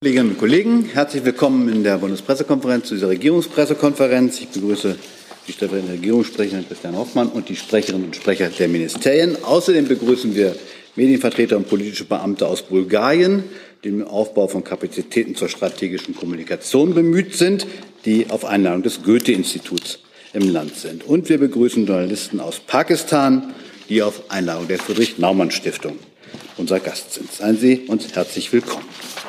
Kolleginnen und Kollegen, herzlich willkommen in der Bundespressekonferenz zu dieser Regierungspressekonferenz. Ich begrüße die stellvertretende Regierungssprecherin Christiane Hoffmann und die Sprecherinnen und Sprecher der Ministerien. Außerdem begrüßen wir Medienvertreter und politische Beamte aus Bulgarien, die im Aufbau von Kapazitäten zur strategischen Kommunikation bemüht sind, die auf Einladung des Goethe-Instituts im Land sind. Und wir begrüßen Journalisten aus Pakistan, die auf Einladung der Friedrich-Naumann-Stiftung unser Gast sind. Seien Sie uns herzlich willkommen.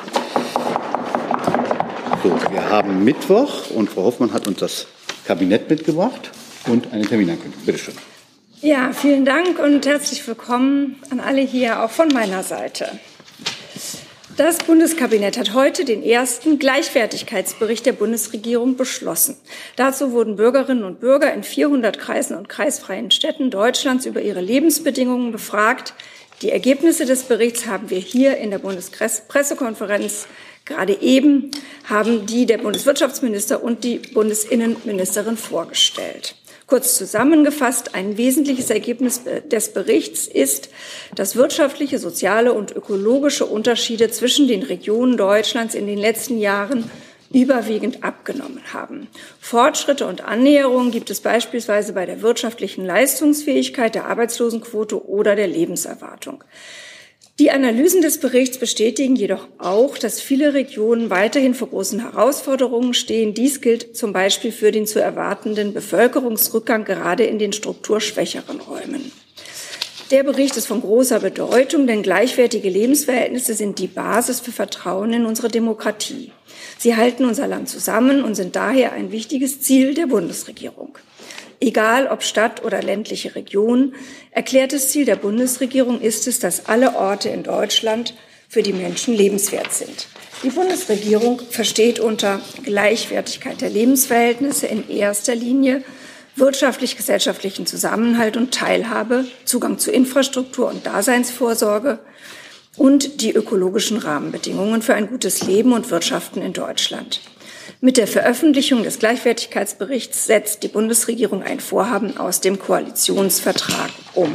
So, wir haben Mittwoch und Frau Hoffmann hat uns das Kabinett mitgebracht und eine Terminankündigung. Bitte schön. Ja, vielen Dank und herzlich willkommen an alle hier, auch von meiner Seite. Das Bundeskabinett hat heute den ersten Gleichwertigkeitsbericht der Bundesregierung beschlossen. Dazu wurden Bürgerinnen und Bürger in 400 Kreisen und kreisfreien Städten Deutschlands über ihre Lebensbedingungen befragt. Die Ergebnisse des Berichts haben wir hier in der Bundespressekonferenz gerade eben haben die der Bundeswirtschaftsminister und die Bundesinnenministerin vorgestellt. Kurz zusammengefasst, ein wesentliches Ergebnis des Berichts ist, dass wirtschaftliche, soziale und ökologische Unterschiede zwischen den Regionen Deutschlands in den letzten Jahren überwiegend abgenommen haben. Fortschritte und Annäherungen gibt es beispielsweise bei der wirtschaftlichen Leistungsfähigkeit, der Arbeitslosenquote oder der Lebenserwartung. Die Analysen des Berichts bestätigen jedoch auch, dass viele Regionen weiterhin vor großen Herausforderungen stehen. Dies gilt zum Beispiel für den zu erwartenden Bevölkerungsrückgang gerade in den strukturschwächeren Räumen. Der Bericht ist von großer Bedeutung, denn gleichwertige Lebensverhältnisse sind die Basis für Vertrauen in unsere Demokratie. Sie halten unser Land zusammen und sind daher ein wichtiges Ziel der Bundesregierung. Egal ob Stadt oder ländliche Region, erklärtes Ziel der Bundesregierung ist es, dass alle Orte in Deutschland für die Menschen lebenswert sind. Die Bundesregierung versteht unter Gleichwertigkeit der Lebensverhältnisse in erster Linie wirtschaftlich-gesellschaftlichen Zusammenhalt und Teilhabe, Zugang zu Infrastruktur und Daseinsvorsorge und die ökologischen Rahmenbedingungen für ein gutes Leben und Wirtschaften in Deutschland. Mit der Veröffentlichung des Gleichwertigkeitsberichts setzt die Bundesregierung ein Vorhaben aus dem Koalitionsvertrag um.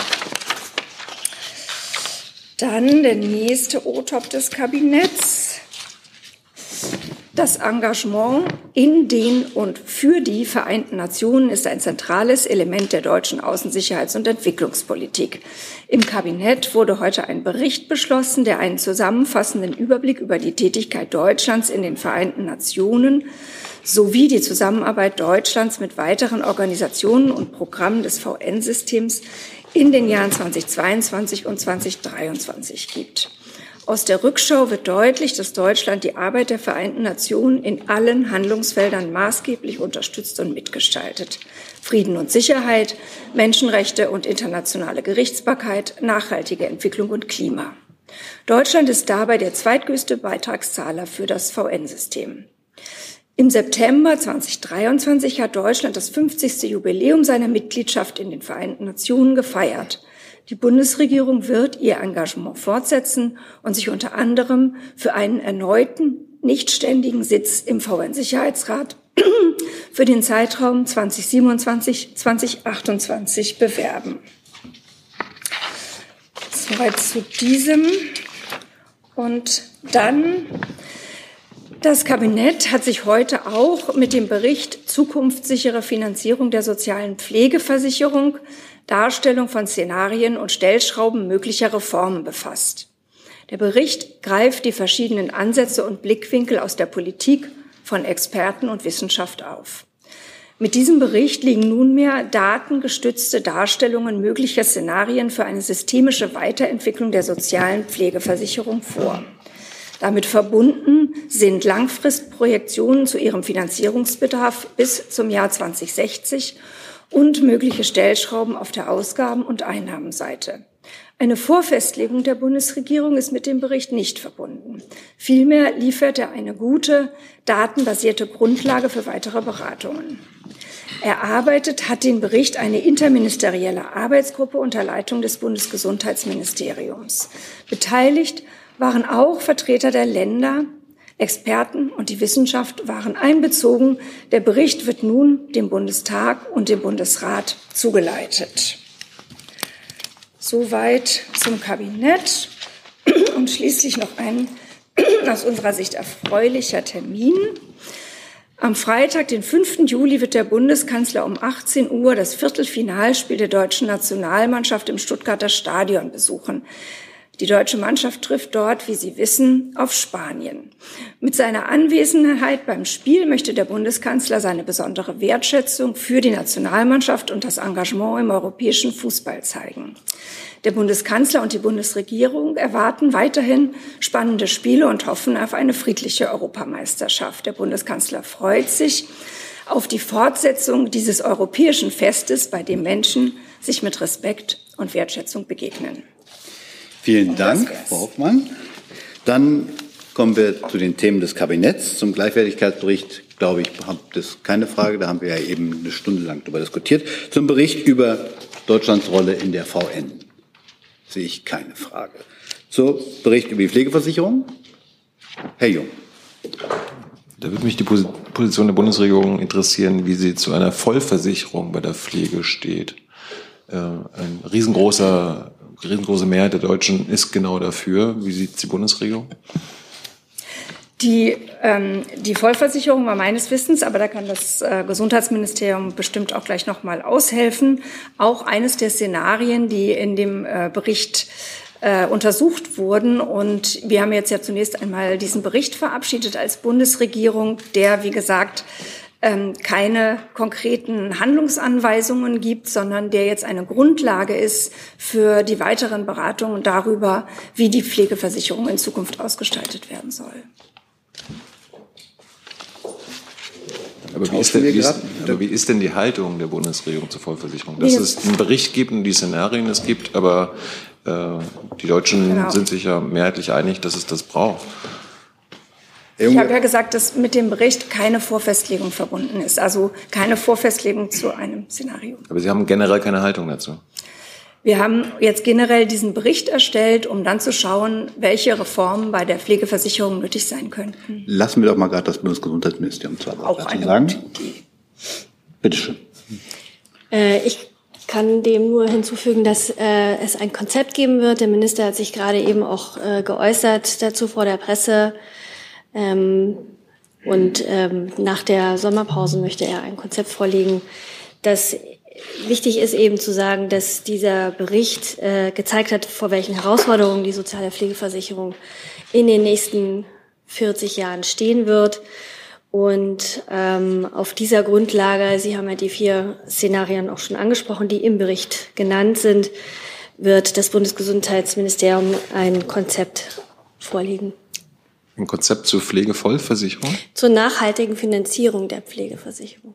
Dann der nächste O-Top des Kabinetts. Das Engagement in den und für die Vereinten Nationen ist ein zentrales Element der deutschen Außensicherheits- und Entwicklungspolitik. Im Kabinett wurde heute ein Bericht beschlossen, der einen zusammenfassenden Überblick über die Tätigkeit Deutschlands in den Vereinten Nationen sowie die Zusammenarbeit Deutschlands mit weiteren Organisationen und Programmen des VN-Systems in den Jahren 2022 und 2023 gibt. Aus der Rückschau wird deutlich, dass Deutschland die Arbeit der Vereinten Nationen in allen Handlungsfeldern maßgeblich unterstützt und mitgestaltet. Frieden und Sicherheit, Menschenrechte und internationale Gerichtsbarkeit, nachhaltige Entwicklung und Klima. Deutschland ist dabei der zweitgrößte Beitragszahler für das VN-System. Im September 2023 hat Deutschland das 50. Jubiläum seiner Mitgliedschaft in den Vereinten Nationen gefeiert. Die Bundesregierung wird ihr Engagement fortsetzen und sich unter anderem für einen erneuten, nicht ständigen Sitz im VN-Sicherheitsrat für den Zeitraum 2027-2028 bewerben. Soweit zu diesem. Und dann, das Kabinett hat sich heute auch mit dem Bericht Zukunftssichere Finanzierung der sozialen Pflegeversicherung, Darstellung von Szenarien und Stellschrauben möglicher Reformen befasst. Der Bericht greift die verschiedenen Ansätze und Blickwinkel aus der Politik, von Experten und Wissenschaft auf. Mit diesem Bericht liegen nunmehr datengestützte Darstellungen möglicher Szenarien für eine systemische Weiterentwicklung der sozialen Pflegeversicherung vor. Damit verbunden sind Langfristprojektionen zu ihrem Finanzierungsbedarf bis zum Jahr 2060 und mögliche Stellschrauben auf der Ausgaben- und Einnahmenseite. Eine Vorfestlegung der Bundesregierung ist mit dem Bericht nicht verbunden. Vielmehr liefert er eine gute, datenbasierte Grundlage für weitere Beratungen. Erarbeitet hat den Bericht eine interministerielle Arbeitsgruppe unter Leitung des Bundesgesundheitsministeriums. Beteiligt waren auch Vertreter der Länder, Experten und die Wissenschaft waren einbezogen. Der Bericht wird nun dem Bundestag und dem Bundesrat zugeleitet. Soweit zum Kabinett und schließlich noch ein aus unserer Sicht erfreulicher Termin. Am Freitag, den 5. Juli, wird der Bundeskanzler um 18 Uhr das Viertelfinalspiel der deutschen Nationalmannschaft im Stuttgarter Stadion besuchen. Die deutsche Mannschaft trifft dort, wie Sie wissen, auf Spanien. Mit seiner Anwesenheit beim Spiel möchte der Bundeskanzler seine besondere Wertschätzung für die Nationalmannschaft und das Engagement im europäischen Fußball zeigen. Der Bundeskanzler und die Bundesregierung erwarten weiterhin spannende Spiele und hoffen auf eine friedliche Europameisterschaft. Der Bundeskanzler freut sich auf die Fortsetzung dieses europäischen Festes, bei dem Menschen sich mit Respekt und Wertschätzung begegnen. Vielen Dank, Frau Hoffmann. Dann kommen wir zu den Themen des Kabinetts. Zum Gleichwertigkeitsbericht, glaube ich, gibt es keine Frage. Da haben wir ja eben eine Stunde lang darüber diskutiert. Zum Bericht über Deutschlands Rolle in der VN sehe ich keine Frage. Zum Bericht über die Pflegeversicherung. Herr Jung. Da würde mich die Position der Bundesregierung interessieren, wie sie zu einer Vollversicherung bei der Pflege steht. Ein riesengroße Mehrheit der Deutschen ist genau dafür. Wie sieht es die Bundesregierung? Die Vollversicherung war meines Wissens, aber da kann das Gesundheitsministerium bestimmt auch gleich noch mal aushelfen, auch eines der Szenarien, die in dem Bericht untersucht wurden. Und wir haben jetzt ja zunächst einmal diesen Bericht verabschiedet als Bundesregierung, der, wie gesagt, keine konkreten Handlungsanweisungen gibt, sondern der jetzt eine Grundlage ist für die weiteren Beratungen darüber, wie die Pflegeversicherung in Zukunft ausgestaltet werden soll. Aber wie ist denn die Haltung der Bundesregierung zur Vollversicherung? Dass es einen Bericht gibt und die Szenarien es gibt, aber die Deutschen sind sich ja mehrheitlich einig, dass es das braucht. Ich habe ja gesagt, dass mit dem Bericht keine Vorfestlegung verbunden ist, also keine Vorfestlegung zu einem Szenario. Aber Sie haben generell keine Haltung dazu? Wir haben jetzt generell diesen Bericht erstellt, um dann zu schauen, welche Reformen bei der Pflegeversicherung nötig sein könnten. Lassen wir doch mal gerade das Bundesgesundheitsministerium zu sagen. Bitte schön. Ich kann dem nur hinzufügen, dass es ein Konzept geben wird. Der Minister hat sich gerade eben auch geäußert dazu vor der Presse. Nach der Sommerpause möchte er ein Konzept vorlegen. Das wichtig ist eben zu sagen, dass dieser Bericht gezeigt hat, vor welchen Herausforderungen die soziale Pflegeversicherung in den nächsten 40 Jahren stehen wird. Und auf dieser Grundlage, Sie haben ja die 4 Szenarien auch schon angesprochen, die im Bericht genannt sind, wird das Bundesgesundheitsministerium ein Konzept vorlegen. Ein Konzept zur Pflegevollversicherung? Zur nachhaltigen Finanzierung der Pflegeversicherung.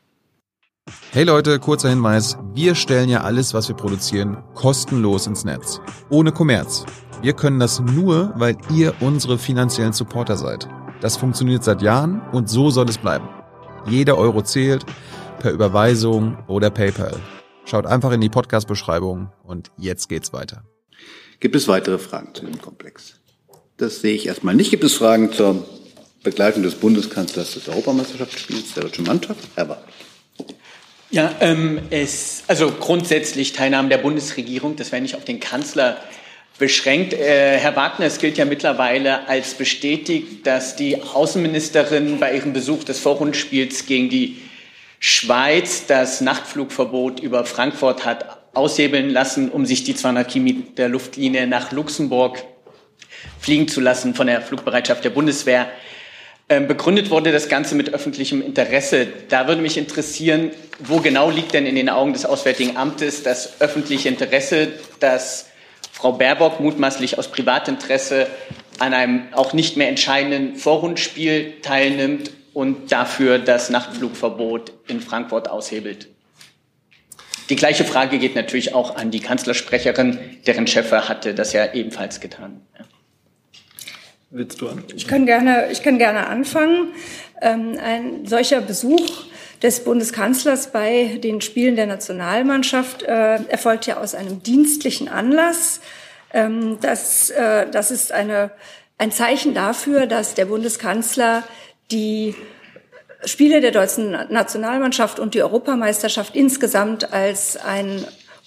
Hey Leute, kurzer Hinweis. Wir stellen ja alles, was wir produzieren, kostenlos ins Netz. Ohne Kommerz. Wir können das nur, weil ihr unsere finanziellen Supporter seid. Das funktioniert seit Jahren und so soll es bleiben. Jeder Euro zählt, per Überweisung oder PayPal. Schaut einfach in die Podcast-Beschreibung und jetzt geht's weiter. Gibt es weitere Fragen zu dem Komplex? Das sehe ich erstmal nicht. Gibt es Fragen zur Begleitung des Bundeskanzlers des Europameisterschaftsspiels der deutschen Mannschaft? Herr Wagner. Ja, also grundsätzlich Teilnahme der Bundesregierung, das wäre nicht auf den Kanzler beschränkt. Herr Wagner, es gilt ja mittlerweile als bestätigt, dass die Außenministerin bei ihrem Besuch des Vorrundenspiels gegen die Schweiz das Nachtflugverbot über Frankfurt hat aushebeln lassen, um sich die 200 Kilometer Luftlinie nach Luxemburg fliegen zu lassen von der Flugbereitschaft der Bundeswehr. Begründet wurde das Ganze mit öffentlichem Interesse. Da würde mich interessieren, wo genau liegt denn in den Augen des Auswärtigen Amtes das öffentliche Interesse, dass Frau Baerbock mutmaßlich aus Privatinteresse an einem auch nicht mehr entscheidenden Vorrundenspiel teilnimmt und dafür das Nachtflugverbot in Frankfurt aushebelt? Die gleiche Frage geht natürlich auch an die Kanzlersprecherin, deren Chef hatte das ja ebenfalls getan. Ja. Willst du an? Ich kann gerne anfangen. Ein solcher Besuch des Bundeskanzlers bei den Spielen der Nationalmannschaft erfolgt ja aus einem dienstlichen Anlass. Das ist ein Zeichen dafür, dass der Bundeskanzler die Spiele der deutschen Nationalmannschaft und die Europameisterschaft insgesamt als ein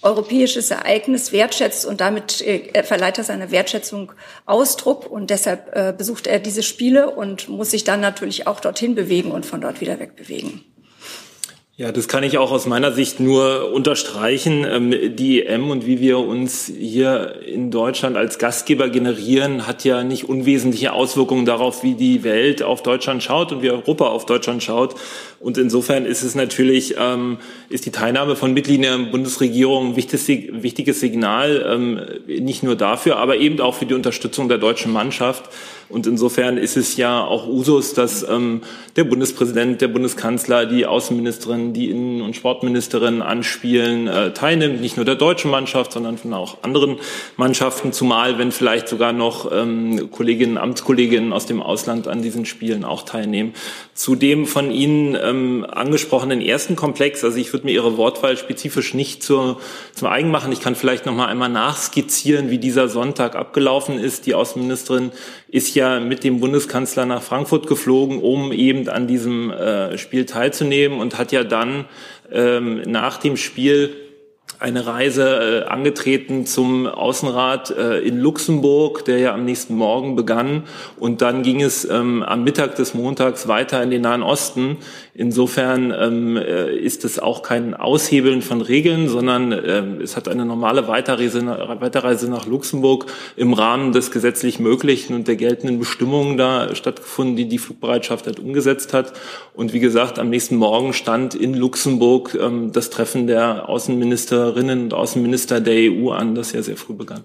europäisches Ereignis wertschätzt und damit verleiht er seiner Wertschätzung Ausdruck und deshalb besucht er diese Spiele und muss sich dann natürlich auch dorthin bewegen und von dort wieder wegbewegen. Ja, das kann ich auch aus meiner Sicht nur unterstreichen. Die EM und wie wir uns hier in Deutschland als Gastgeber generieren, hat ja nicht unwesentliche Auswirkungen darauf, wie die Welt auf Deutschland schaut und wie Europa auf Deutschland schaut. Und insofern ist es natürlich, ist die Teilnahme von Mitgliedern der Bundesregierung ein wichtiges Signal, nicht nur dafür, aber eben auch für die Unterstützung der deutschen Mannschaft. Und insofern ist es ja auch Usus, dass der Bundespräsident, der Bundeskanzler, die Außenministerin, die Innen- und Sportministerin anspielen, teilnimmt, nicht nur der deutschen Mannschaft, sondern von auch anderen Mannschaften, zumal wenn vielleicht sogar noch Amtskolleginnen aus dem Ausland an diesen Spielen auch teilnehmen. Zu dem von Ihnen angesprochenen ersten Komplex, also ich würde mir Ihre Wortwahl spezifisch nicht zum eigen machen. Ich kann vielleicht noch mal einmal nachskizzieren, wie dieser Sonntag abgelaufen ist. Die Außenministerin ist ja mit dem Bundeskanzler nach Frankfurt geflogen, um eben an diesem Spiel teilzunehmen und hat ja dann nach dem Spiel eine Reise angetreten zum Außenrat in Luxemburg, der ja am nächsten Morgen begann. Und dann ging es am Mittag des Montags weiter in den Nahen Osten. Insofern ist es auch kein Aushebeln von Regeln, sondern es hat eine normale Weiterreise nach Luxemburg im Rahmen des gesetzlich Möglichen und der geltenden Bestimmungen da stattgefunden, die die Flugbereitschaft halt umgesetzt hat. Und wie gesagt, am nächsten Morgen stand in Luxemburg das Treffen der Außenministerinnen und Außenminister der EU an, das ja sehr früh begann.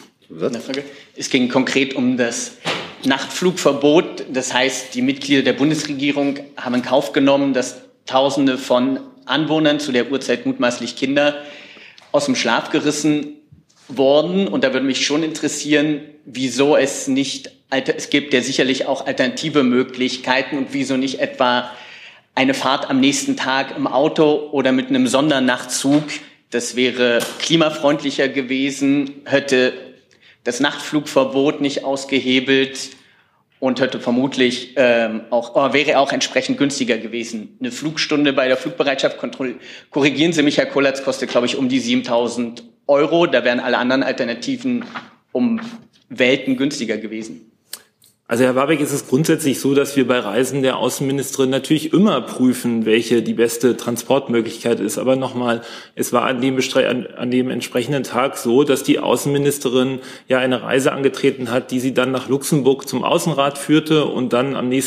Es ging konkret um das Nachtflugverbot. Das heißt, die Mitglieder der Bundesregierung haben in Kauf genommen, dass Tausende von Anwohnern, zu der Uhrzeit mutmaßlich Kinder, aus dem Schlaf gerissen wurden. Und da würde mich schon interessieren, wieso es gibt ja sicherlich auch alternative Möglichkeiten und wieso nicht etwa eine Fahrt am nächsten Tag im Auto oder mit einem Sondernachtzug. Das wäre klimafreundlicher gewesen, hätte das Nachtflugverbot nicht ausgehebelt und hätte vermutlich wäre auch entsprechend günstiger gewesen. Eine Flugstunde bei der Flugbereitschaft, korrigieren Sie mich, Herr Kollatz, kostet, glaube ich, um die 7.000 €. Da wären alle anderen Alternativen um Welten günstiger gewesen. Also Herr Warbeck, ist es grundsätzlich so, dass wir bei Reisen der Außenministerin natürlich immer prüfen, welche die beste Transportmöglichkeit ist. Aber nochmal, es war an dem entsprechenden Tag so, dass die Außenministerin ja eine Reise angetreten hat, die sie dann nach Luxemburg zum Außenrat führte und dann am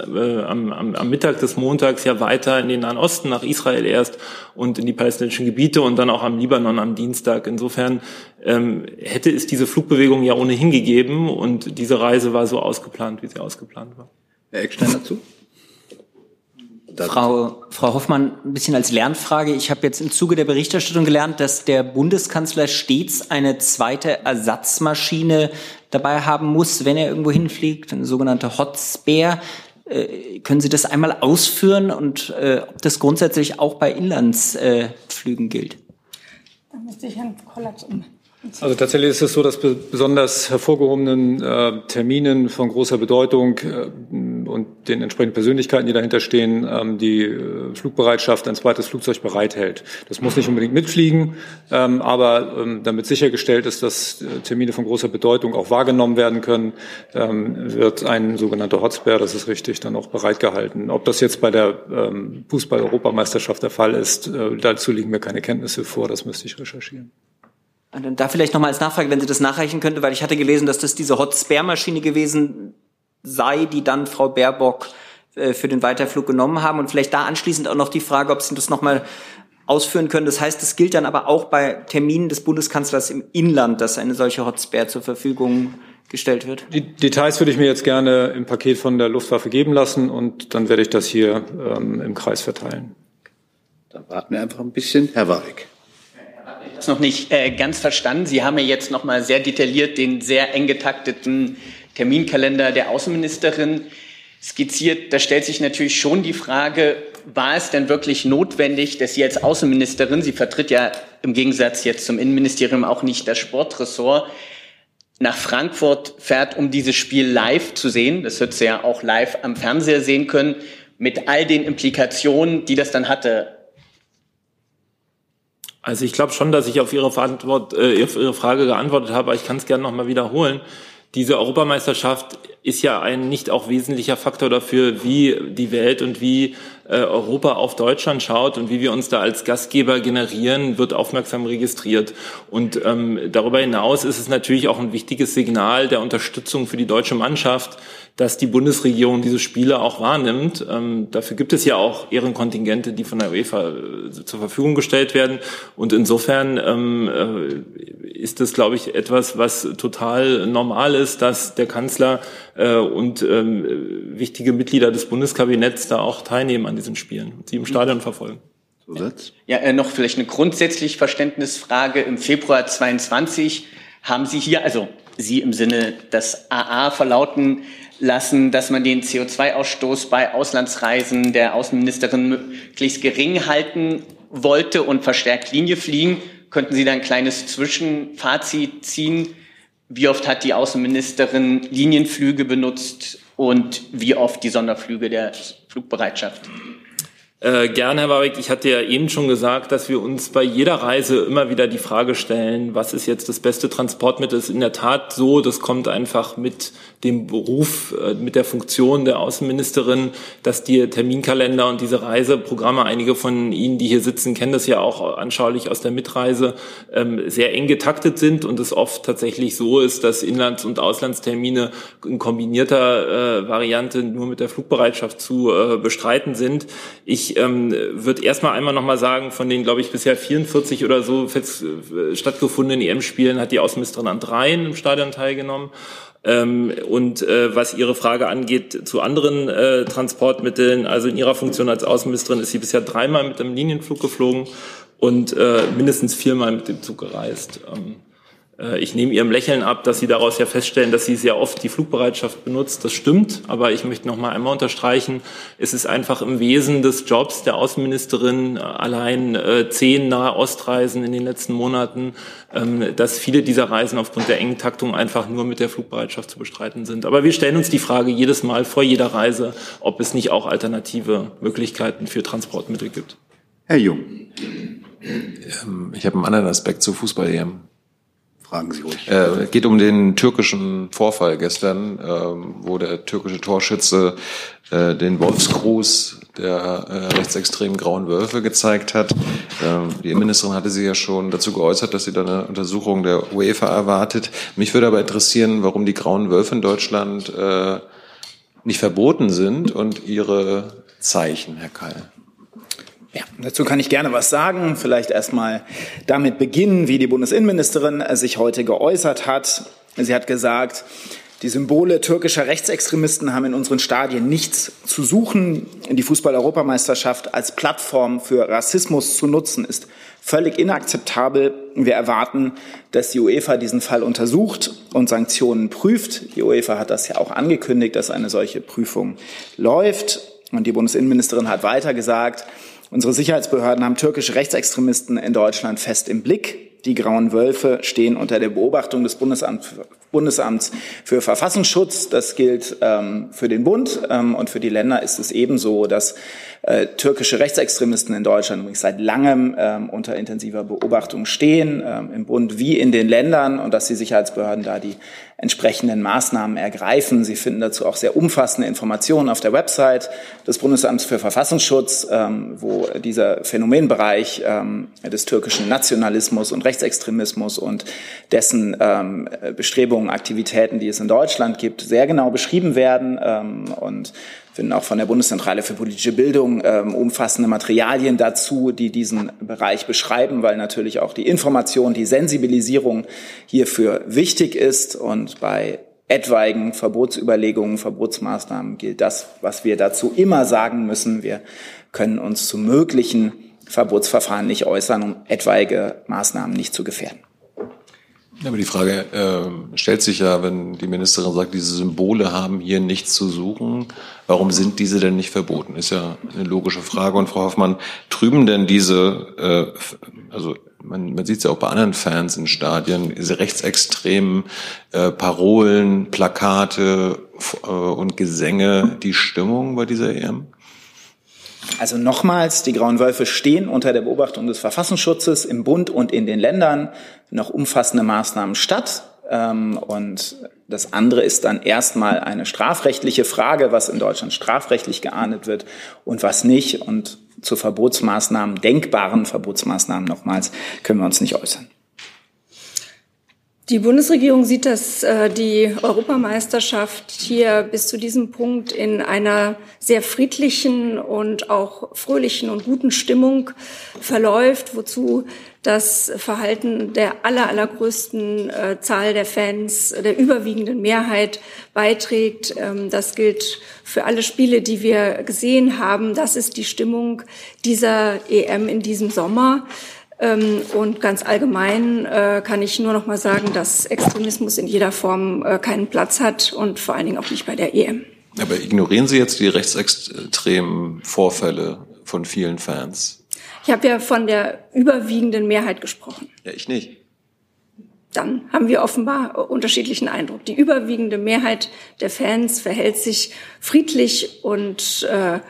Mittag des Montags ja weiter in den Nahen Osten, nach Israel erst und in die palästinensischen Gebiete und dann auch am Libanon am Dienstag. Insofern hätte es diese Flugbewegung ja ohnehin gegeben und diese Reise war so ausgeplant, wie sie ausgeplant war. Herr Eckstein dazu? Frau Hoffmann, ein bisschen als Lernfrage. Ich habe jetzt im Zuge der Berichterstattung gelernt, dass der Bundeskanzler stets eine zweite Ersatzmaschine dabei haben muss, wenn er irgendwo hinfliegt, eine sogenannte Hot Spare. Können Sie das einmal ausführen und ob das grundsätzlich auch bei Inlandsflügen gilt? Da müsste ich Herrn Kollatz Also tatsächlich ist es so, dass besonders hervorgehobenen Terminen von großer Bedeutung und den entsprechenden Persönlichkeiten, die dahinter stehen, die Flugbereitschaft ein zweites Flugzeug bereithält. Das muss nicht unbedingt mitfliegen, aber damit sichergestellt ist, dass Termine von großer Bedeutung auch wahrgenommen werden können, wird ein sogenannter Hotspare, das ist richtig, dann auch bereitgehalten. Ob das jetzt bei der Fußball-Europameisterschaft der Fall ist, dazu liegen mir keine Kenntnisse vor, das müsste ich recherchieren. Und da vielleicht nochmal als Nachfrage, wenn Sie das nachreichen könnte, weil ich hatte gelesen, dass das diese Hot-Spare-Maschine gewesen sei, die dann Frau Baerbock für den Weiterflug genommen haben. Und vielleicht da anschließend auch noch die Frage, ob Sie das nochmal ausführen können. Das heißt, das gilt dann aber auch bei Terminen des Bundeskanzlers im Inland, dass eine solche Hot-Spare zur Verfügung gestellt wird? Die Details würde ich mir jetzt gerne im Paket von der Luftwaffe geben lassen und dann werde ich das hier im Kreis verteilen. Dann warten wir einfach ein bisschen. Herr Warwick. Ich habe es noch nicht ganz verstanden. Sie haben ja jetzt noch mal sehr detailliert den sehr eng getakteten Terminkalender der Außenministerin skizziert. Da stellt sich natürlich schon die Frage, war es denn wirklich notwendig, dass Sie als Außenministerin, sie vertritt ja im Gegensatz jetzt zum Innenministerium auch nicht das Sportressort, nach Frankfurt fährt, um dieses Spiel live zu sehen. Das wird sie ja auch live am Fernseher sehen können, mit all den Implikationen, die das dann hatte. Also ich glaube schon, dass ich auf Ihre Frage geantwortet habe, aber ich kann es gerne nochmal wiederholen. Diese Europameisterschaft ist ja ein nicht auch wesentlicher Faktor dafür, wie die Welt und wie Europa auf Deutschland schaut und wie wir uns da als Gastgeber generieren, wird aufmerksam registriert. Und darüber hinaus ist es natürlich auch ein wichtiges Signal der Unterstützung für die deutsche Mannschaft, dass die Bundesregierung diese Spiele auch wahrnimmt. Dafür gibt es ja auch Ehrenkontingente, die von der UEFA zur Verfügung gestellt werden. Und insofern ist das, glaube ich, etwas, was total normal ist, dass der Kanzler und wichtige Mitglieder des Bundeskabinetts da auch teilnehmen an diesen Spielen und sie im Stadion verfolgen. Ja, noch vielleicht eine grundsätzliche Verständnisfrage. Im Februar 22 haben Sie hier, also Sie im Sinne des AA verlauten lassen, dass man den CO2-Ausstoß bei Auslandsreisen der Außenministerin möglichst gering halten wollte und verstärkt Linie fliegen. Könnten Sie da ein kleines Zwischenfazit ziehen? Wie oft hat die Außenministerin Linienflüge benutzt und wie oft die Sonderflüge der Flugbereitschaft? Gerne, Herr Warwick. Ich hatte ja eben schon gesagt, dass wir uns bei jeder Reise immer wieder die Frage stellen, was ist jetzt das beste Transportmittel? Das ist in der Tat so, das kommt einfach mit dem Beruf, mit der Funktion der Außenministerin, dass die Terminkalender und diese Reiseprogramme, einige von Ihnen, die hier sitzen, kennen das ja auch anschaulich aus der Mitreise, sehr eng getaktet sind und es oft tatsächlich so ist, dass Inlands- und Auslandstermine in kombinierter Variante nur mit der Flugbereitschaft zu bestreiten sind. Ich würde erstmal einmal nochmal sagen, von den, glaube ich, bisher 44 oder so stattgefundenen EM-Spielen hat die Außenministerin an 3 im Stadion teilgenommen. Und was Ihre Frage angeht zu anderen Transportmitteln, also in Ihrer Funktion als Außenministerin ist sie bisher 3-mal mit einem Linienflug geflogen und mindestens 4-mal mit dem Zug gereist. Ich nehme Ihrem Lächeln ab, dass Sie daraus ja feststellen, dass sie sehr oft die Flugbereitschaft benutzt. Das stimmt, aber ich möchte noch mal einmal unterstreichen, es ist einfach im Wesen des Jobs der Außenministerin allein 10 Nahostreisen in den letzten Monaten, dass viele dieser Reisen aufgrund der engen Taktung einfach nur mit der Flugbereitschaft zu bestreiten sind. Aber wir stellen uns die Frage jedes Mal vor jeder Reise, ob es nicht auch alternative Möglichkeiten für Transportmittel gibt. Herr Jung. Ich habe einen anderen Aspekt zur Fußball-EM. Fragen Sie ruhig. Es geht um den türkischen Vorfall gestern, wo der türkische Torschütze den Wolfsgruß der rechtsextremen Grauen Wölfe gezeigt hat. Die Innenministerin hatte sich ja schon dazu geäußert, dass sie da eine Untersuchung der UEFA erwartet. Mich würde aber interessieren, warum die Grauen Wölfe in Deutschland nicht verboten sind und ihre Zeichen, Herr Keil. Ja, dazu kann ich gerne was sagen. Vielleicht erstmal damit beginnen, wie die Bundesinnenministerin sich heute geäußert hat. Sie hat gesagt, die Symbole türkischer Rechtsextremisten haben in unseren Stadien nichts zu suchen. Die Fußball-Europameisterschaft als Plattform für Rassismus zu nutzen, ist völlig inakzeptabel. Wir erwarten, dass die UEFA diesen Fall untersucht und Sanktionen prüft. Die UEFA hat das ja auch angekündigt, dass eine solche Prüfung läuft. Und die Bundesinnenministerin hat weiter gesagt, unsere Sicherheitsbehörden haben türkische Rechtsextremisten in Deutschland fest im Blick. Die Grauen Wölfe stehen unter der Beobachtung des Bundesamts für Verfassungsschutz. Das gilt für den Bund und für die Länder ist es ebenso, dass türkische Rechtsextremisten in Deutschland übrigens seit langem unter intensiver Beobachtung stehen, im Bund wie in den Ländern, und dass die Sicherheitsbehörden da die entsprechenden Maßnahmen ergreifen. Sie finden dazu auch sehr umfassende Informationen auf der Website des Bundesamts für Verfassungsschutz, wo dieser Phänomenbereich des türkischen Nationalismus und Rechtsextremismus und dessen Bestrebungen, Aktivitäten, die es in Deutschland gibt, sehr genau beschrieben werden und finden auch von der Bundeszentrale für politische Bildung umfassende Materialien dazu, die diesen Bereich beschreiben, weil natürlich auch die Information, die Sensibilisierung hierfür wichtig ist. Und bei etwaigen Verbotsüberlegungen, Verbotsmaßnahmen gilt das, was wir dazu immer sagen müssen. Wir können uns zu möglichen Verbotsverfahren nicht äußern, um etwaige Maßnahmen nicht zu gefährden. Ja, aber die Frage stellt sich ja, wenn die Ministerin sagt, diese Symbole haben hier nichts zu suchen, warum sind diese denn nicht verboten? Ist ja eine logische Frage. Und Frau Hoffmann, trüben denn diese, also man sieht es ja auch bei anderen Fans in Stadien, diese rechtsextremen Parolen, Plakate und Gesänge die Stimmung bei dieser EM? Also nochmals, die Grauen Wölfe stehen unter der Beobachtung des Verfassungsschutzes im Bund und in den Ländern, noch umfassende Maßnahmen statt. Und das andere ist dann erstmal eine strafrechtliche Frage, was in Deutschland strafrechtlich geahndet wird und was nicht. Und zu Verbotsmaßnahmen, denkbaren Verbotsmaßnahmen nochmals, können wir uns nicht äußern. Die Bundesregierung sieht, dass die Europameisterschaft hier bis zu diesem Punkt in einer sehr friedlichen und auch fröhlichen und guten Stimmung verläuft, wozu das Verhalten der allergrößten Zahl der Fans, der überwiegenden Mehrheit beiträgt. Das gilt für alle Spiele, die wir gesehen haben. Das ist die Stimmung dieser EM in diesem Sommer. Und ganz allgemein kann ich nur noch mal sagen, dass Extremismus in jeder Form keinen Platz hat und vor allen Dingen auch nicht bei der EM. Aber ignorieren Sie jetzt die rechtsextremen Vorfälle von vielen Fans? Ich habe ja von der überwiegenden Mehrheit gesprochen. Ja, ich nicht. Dann haben wir offenbar unterschiedlichen Eindruck. Die überwiegende Mehrheit der Fans verhält sich friedlich und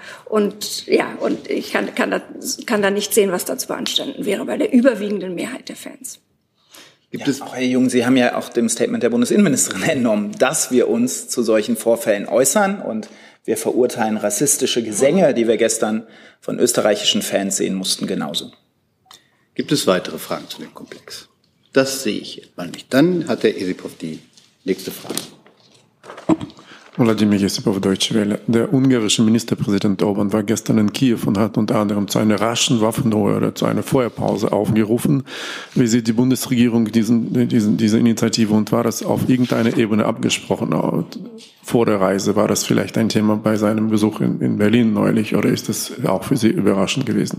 ich kann da nicht sehen, was da zu beanstanden wäre bei der überwiegenden Mehrheit der Fans. Gibt es auch, Herr Jung, Sie haben ja auch dem Statement der Bundesinnenministerin entnommen, dass wir uns zu solchen Vorfällen äußern und wir verurteilen rassistische Gesänge, die wir gestern von österreichischen Fans sehen mussten, genauso. Gibt es weitere Fragen zu dem Komplex? Das sehe ich jetzt mal nicht. Dann hat Herr Jesipow die nächste Frage. Wladimir Jesipow, Deutsche Welle. Der ungarische Ministerpräsident Orban war gestern in Kiew und hat unter anderem zu einer raschen Waffenruhe oder zu einer Feuerpause aufgerufen. Wie sieht die Bundesregierung diese Initiative und war das auf irgendeiner Ebene abgesprochen? Vor der Reise war das vielleicht ein Thema bei seinem Besuch in Berlin neulich oder ist das auch für Sie überraschend gewesen?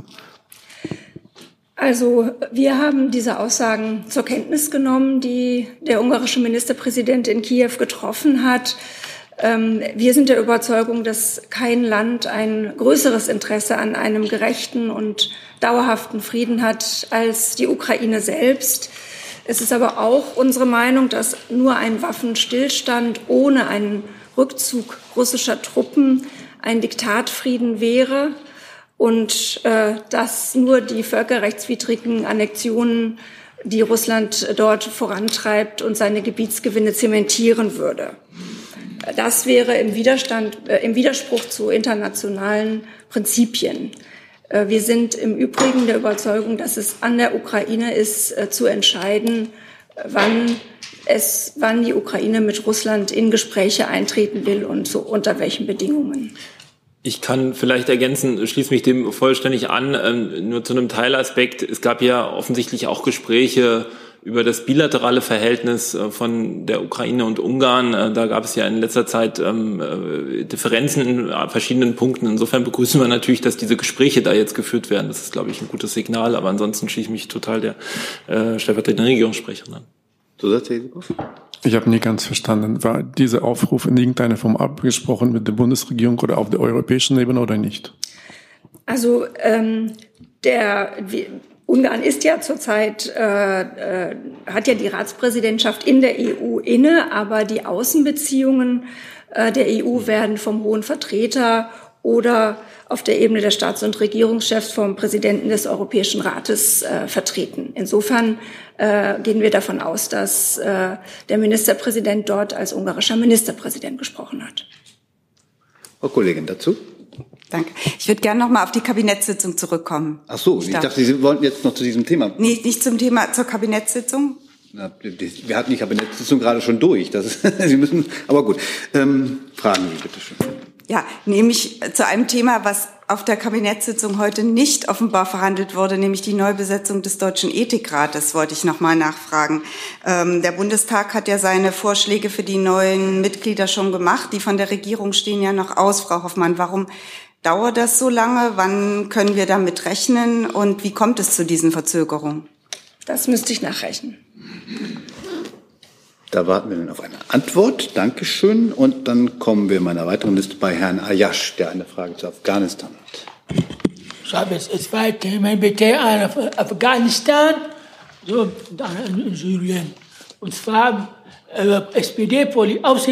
Also wir haben diese Aussagen zur Kenntnis genommen, die der ungarische Ministerpräsident in Kiew getroffen hat. Wir sind der Überzeugung, dass kein Land ein größeres Interesse an einem gerechten und dauerhaften Frieden hat als die Ukraine selbst. Es ist aber auch unsere Meinung, dass nur ein Waffenstillstand ohne einen Rückzug russischer Truppen ein Diktatfrieden wäre und dass nur die völkerrechtswidrigen Annexionen, die Russland dort vorantreibt und seine Gebietsgewinne zementieren würde. Das wäre im Widerspruch zu internationalen Prinzipien. Wir sind im Übrigen der Überzeugung, dass es an der Ukraine ist, zu entscheiden, wann die Ukraine mit Russland in Gespräche eintreten will und so unter welchen Bedingungen. Ich kann vielleicht ergänzen, schließe mich dem vollständig an, nur zu einem Teilaspekt. Es gab ja offensichtlich auch Gespräche über das bilaterale Verhältnis von der Ukraine und Ungarn. Da gab es ja in letzter Zeit Differenzen in verschiedenen Punkten. Insofern begrüßen wir natürlich, dass diese Gespräche da jetzt geführt werden. Das ist, glaube ich, ein gutes Signal. Aber ansonsten schließe ich mich total der stellvertretenden Regierungssprecherin an. Ich habe nie ganz verstanden, war dieser Aufruf in irgendeiner Form abgesprochen mit der Bundesregierung oder auf der europäischen Ebene oder nicht? Also Ungarn ist ja zurzeit, hat ja die Ratspräsidentschaft in der EU inne, aber die Außenbeziehungen der EU werden vom Hohen Vertreter oder auf der Ebene der Staats- und Regierungschefs vom Präsidenten des Europäischen Rates vertreten. Insofern gehen wir davon aus, dass der Ministerpräsident dort als ungarischer Ministerpräsident gesprochen hat. Frau Kollegin, dazu? Danke. Ich würde gerne noch mal auf die Kabinettssitzung zurückkommen. Ach so, ich dachte, Sie wollten jetzt noch zu diesem Thema. Nee, nicht zum Thema, zur Kabinettssitzung. Na, wir hatten die Kabinettssitzung gerade schon durch. Sie müssen, aber gut. Fragen Sie bitte schön. Ja, nämlich zu einem Thema, was auf der Kabinettssitzung heute nicht offenbar verhandelt wurde, nämlich die Neubesetzung des Deutschen Ethikrates, wollte ich noch mal nachfragen. Der Bundestag hat ja seine Vorschläge für die neuen Mitglieder schon gemacht. Die von der Regierung stehen ja noch aus, Frau Hoffmann. Warum dauert das so lange? Wann können wir damit rechnen? Und wie kommt es zu diesen Verzögerungen? Das müsste ich nachrechnen. Da warten wir dann auf eine Antwort. Dankeschön. Und dann kommen wir in meiner weiteren Liste bei Herrn Ayash, der eine Frage zu Afghanistan hat. Ich habe jetzt zwei Themen, bitte, Afghanistan und in Syrien. Und zwar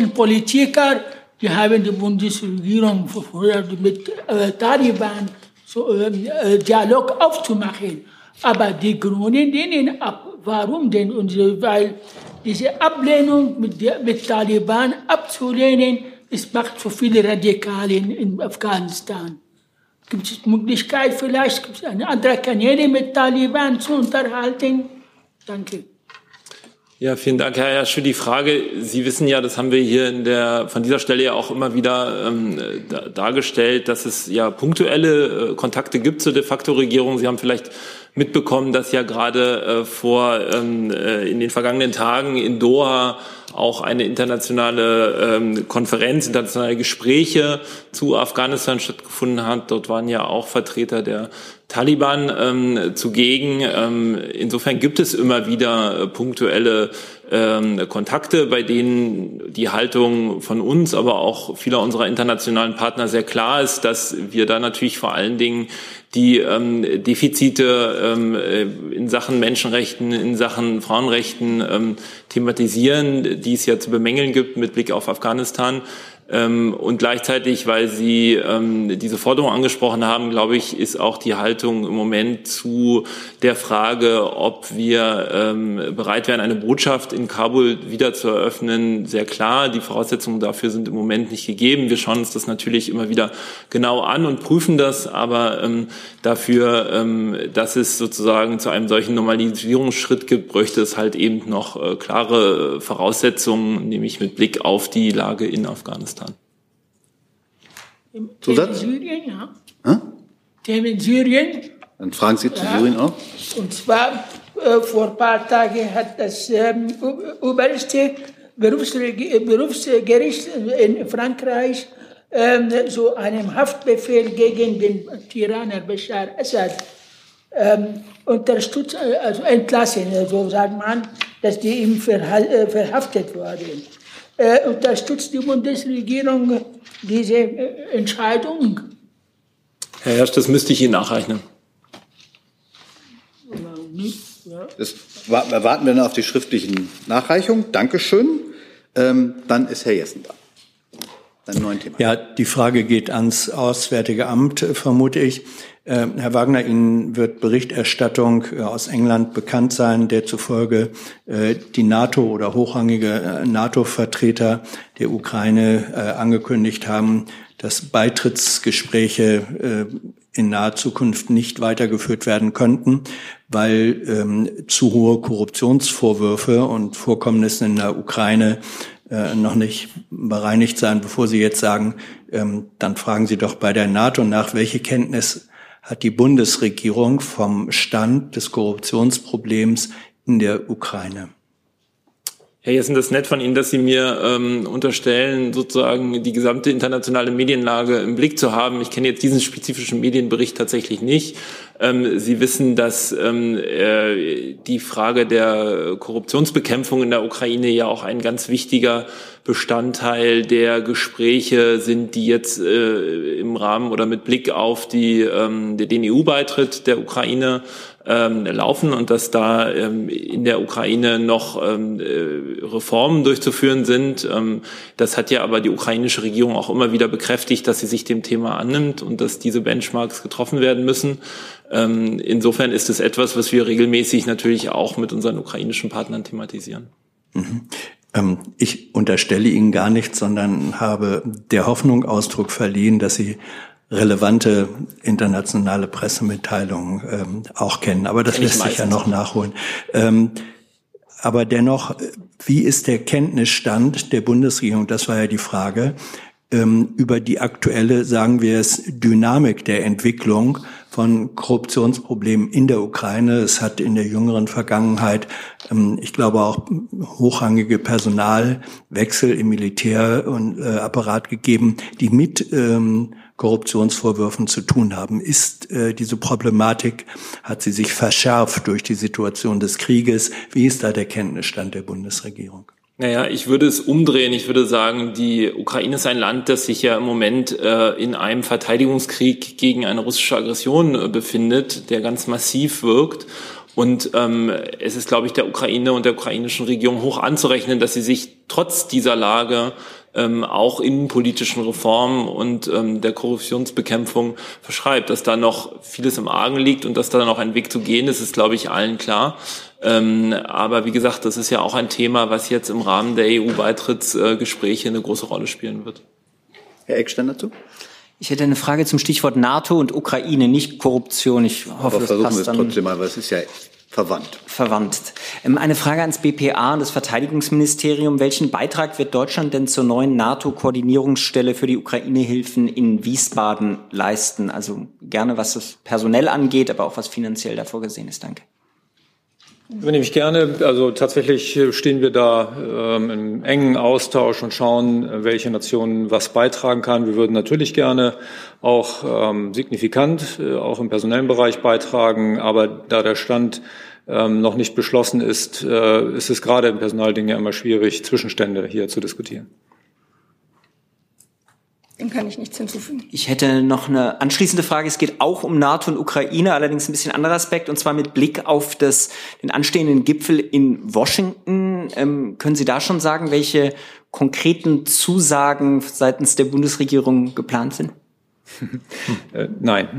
SPD-Außenpolitiker, die haben die Bundesregierung mit Taliban Dialog aufzumachen. Aber die Grünen lehnen ab. Warum denn? Weil diese Ablehnung mit Taliban abzulehnen, es macht so viele Radikalen in Afghanistan. Gibt es Möglichkeit, vielleicht gibt es eine andere Kanäle mit Taliban zu unterhalten? Danke. Ja, vielen Dank, Herr Hersch, für die Frage. Sie wissen ja, das haben wir hier von dieser Stelle ja auch immer wieder dargestellt, dass es ja punktuelle Kontakte gibt zur de facto Regierung. Sie haben vielleicht mitbekommen, dass ja gerade in den vergangenen Tagen in Doha auch eine internationale Konferenz, internationale Gespräche zu Afghanistan stattgefunden hat. Dort waren ja auch Vertreter der Taliban zugegen. Insofern gibt es immer wieder punktuelle Kontakte, bei denen die Haltung von uns, aber auch vieler unserer internationalen Partner sehr klar ist, dass wir da natürlich vor allen Dingen die Defizite in Sachen Menschenrechten, in Sachen Frauenrechten thematisieren, die es ja zu bemängeln gibt mit Blick auf Afghanistan. Und gleichzeitig, weil Sie diese Forderung angesprochen haben, glaube ich, ist auch die Haltung im Moment zu der Frage, ob wir bereit wären, eine Botschaft in Kabul wieder zu eröffnen, sehr klar. Die Voraussetzungen dafür sind im Moment nicht gegeben. Wir schauen uns das natürlich immer wieder genau an und prüfen das, aber dafür, dass es sozusagen zu einem solchen Normalisierungsschritt gibt, bräuchte es halt eben noch klare Voraussetzungen, nämlich mit Blick auf die Lage in Afghanistan. Zusatz? Syrien, ja. Themen Syrien. Dann fragen Sie zu Syrien auch. Und zwar vor ein paar Tagen hat das oberste Berufsgericht in Frankreich so einen Haftbefehl gegen den Tyrannen Bashar Assad unterstützt, also entlassen, so sagt man, dass die ihm verhaftet wurden. Unterstützt die Bundesregierung diese Entscheidung? Herr Hersch, das müsste ich Ihnen nachrechnen. Das warten wir noch auf die schriftlichen Nachreichungen. Dankeschön. Dann ist Herr Jessen dran. Ein neues Thema. Ja, die Frage geht ans Auswärtige Amt, vermute ich. Herr Wagner, Ihnen wird Berichterstattung aus England bekannt sein, der zufolge die NATO oder hochrangige NATO-Vertreter der Ukraine angekündigt haben, dass Beitrittsgespräche in naher Zukunft nicht weitergeführt werden könnten, weil zu hohe Korruptionsvorwürfe und Vorkommnisse in der Ukraine noch nicht bereinigt seien. Bevor Sie jetzt sagen, dann fragen Sie doch bei der NATO nach, welche Kenntnis hat die Bundesregierung vom Stand des Korruptionsproblems in der Ukraine? Herr Jessen, das ist nett von Ihnen, dass Sie mir unterstellen, sozusagen die gesamte internationale Medienlage im Blick zu haben. Ich kenne jetzt diesen spezifischen Medienbericht tatsächlich nicht. Sie wissen, dass die Frage der Korruptionsbekämpfung in der Ukraine ja auch ein ganz wichtiger Bestandteil der Gespräche sind, die jetzt im Rahmen oder mit Blick auf den EU-Beitritt der Ukraine laufen und dass da in der Ukraine noch Reformen durchzuführen sind. Das hat ja aber die ukrainische Regierung auch immer wieder bekräftigt, dass sie sich dem Thema annimmt und dass diese Benchmarks getroffen werden müssen. Insofern ist es etwas, was wir regelmäßig natürlich auch mit unseren ukrainischen Partnern thematisieren. Ich unterstelle Ihnen gar nichts, sondern habe der Hoffnung Ausdruck verliehen, dass Sie relevante internationale Pressemitteilungen auch kennen. Aber das lässt sich ja noch nachholen. Aber dennoch, wie ist der Kenntnisstand der Bundesregierung, das war ja die Frage, über die aktuelle, sagen wir es, Dynamik der Entwicklung von Korruptionsproblemen in der Ukraine. Es hat in der jüngeren Vergangenheit, ich glaube auch hochrangige Personalwechsel im Militär und Apparat gegeben, die mit Korruptionsvorwürfen zu tun haben. Ist diese Problematik, hat sie sich verschärft durch die Situation des Krieges? Wie ist da der Kenntnisstand der Bundesregierung? Naja, ich würde es umdrehen. Ich würde sagen, die Ukraine ist ein Land, das sich ja im Moment in einem Verteidigungskrieg gegen eine russische Aggression befindet, der ganz massiv wirkt. Und es ist, glaube ich, der Ukraine und der ukrainischen Regierung hoch anzurechnen, dass sie sich trotz dieser Lage auch innenpolitischen Reformen und der Korruptionsbekämpfung verschreibt. Dass da noch vieles im Argen liegt und dass da noch ein Weg zu gehen ist, ist, glaube ich, allen klar. Aber wie gesagt, das ist ja auch ein Thema, was jetzt im Rahmen der EU-Beitrittsgespräche eine große Rolle spielen wird. Herr Eckstein dazu? Ich hätte eine Frage zum Stichwort NATO und Ukraine, nicht Korruption. Ich hoffe, das passt dann. Versuchen wir es trotzdem mal, weil es ist ja verwandt. Eine Frage ans BPA und das Verteidigungsministerium. Welchen Beitrag wird Deutschland denn zur neuen NATO-Koordinierungsstelle für die Ukraine-Hilfen in Wiesbaden leisten? Also gerne, was das personell angeht, aber auch was finanziell da vorgesehen ist. Danke. Übernehme ich gerne. Also tatsächlich stehen wir da im engen Austausch und schauen, welche Nation was beitragen kann. Wir würden natürlich gerne auch signifikant auch im personellen Bereich beitragen, aber da der Stand noch nicht beschlossen ist, ist es gerade im Personalding ja immer schwierig, Zwischenstände hier zu diskutieren. Dem kann ich nichts hinzufügen. Ich hätte noch eine anschließende Frage. Es geht auch um NATO und Ukraine, allerdings ein bisschen anderer Aspekt, und zwar mit Blick auf den anstehenden Gipfel in Washington. Können Sie da schon sagen, welche konkreten Zusagen seitens der Bundesregierung geplant sind? Nein.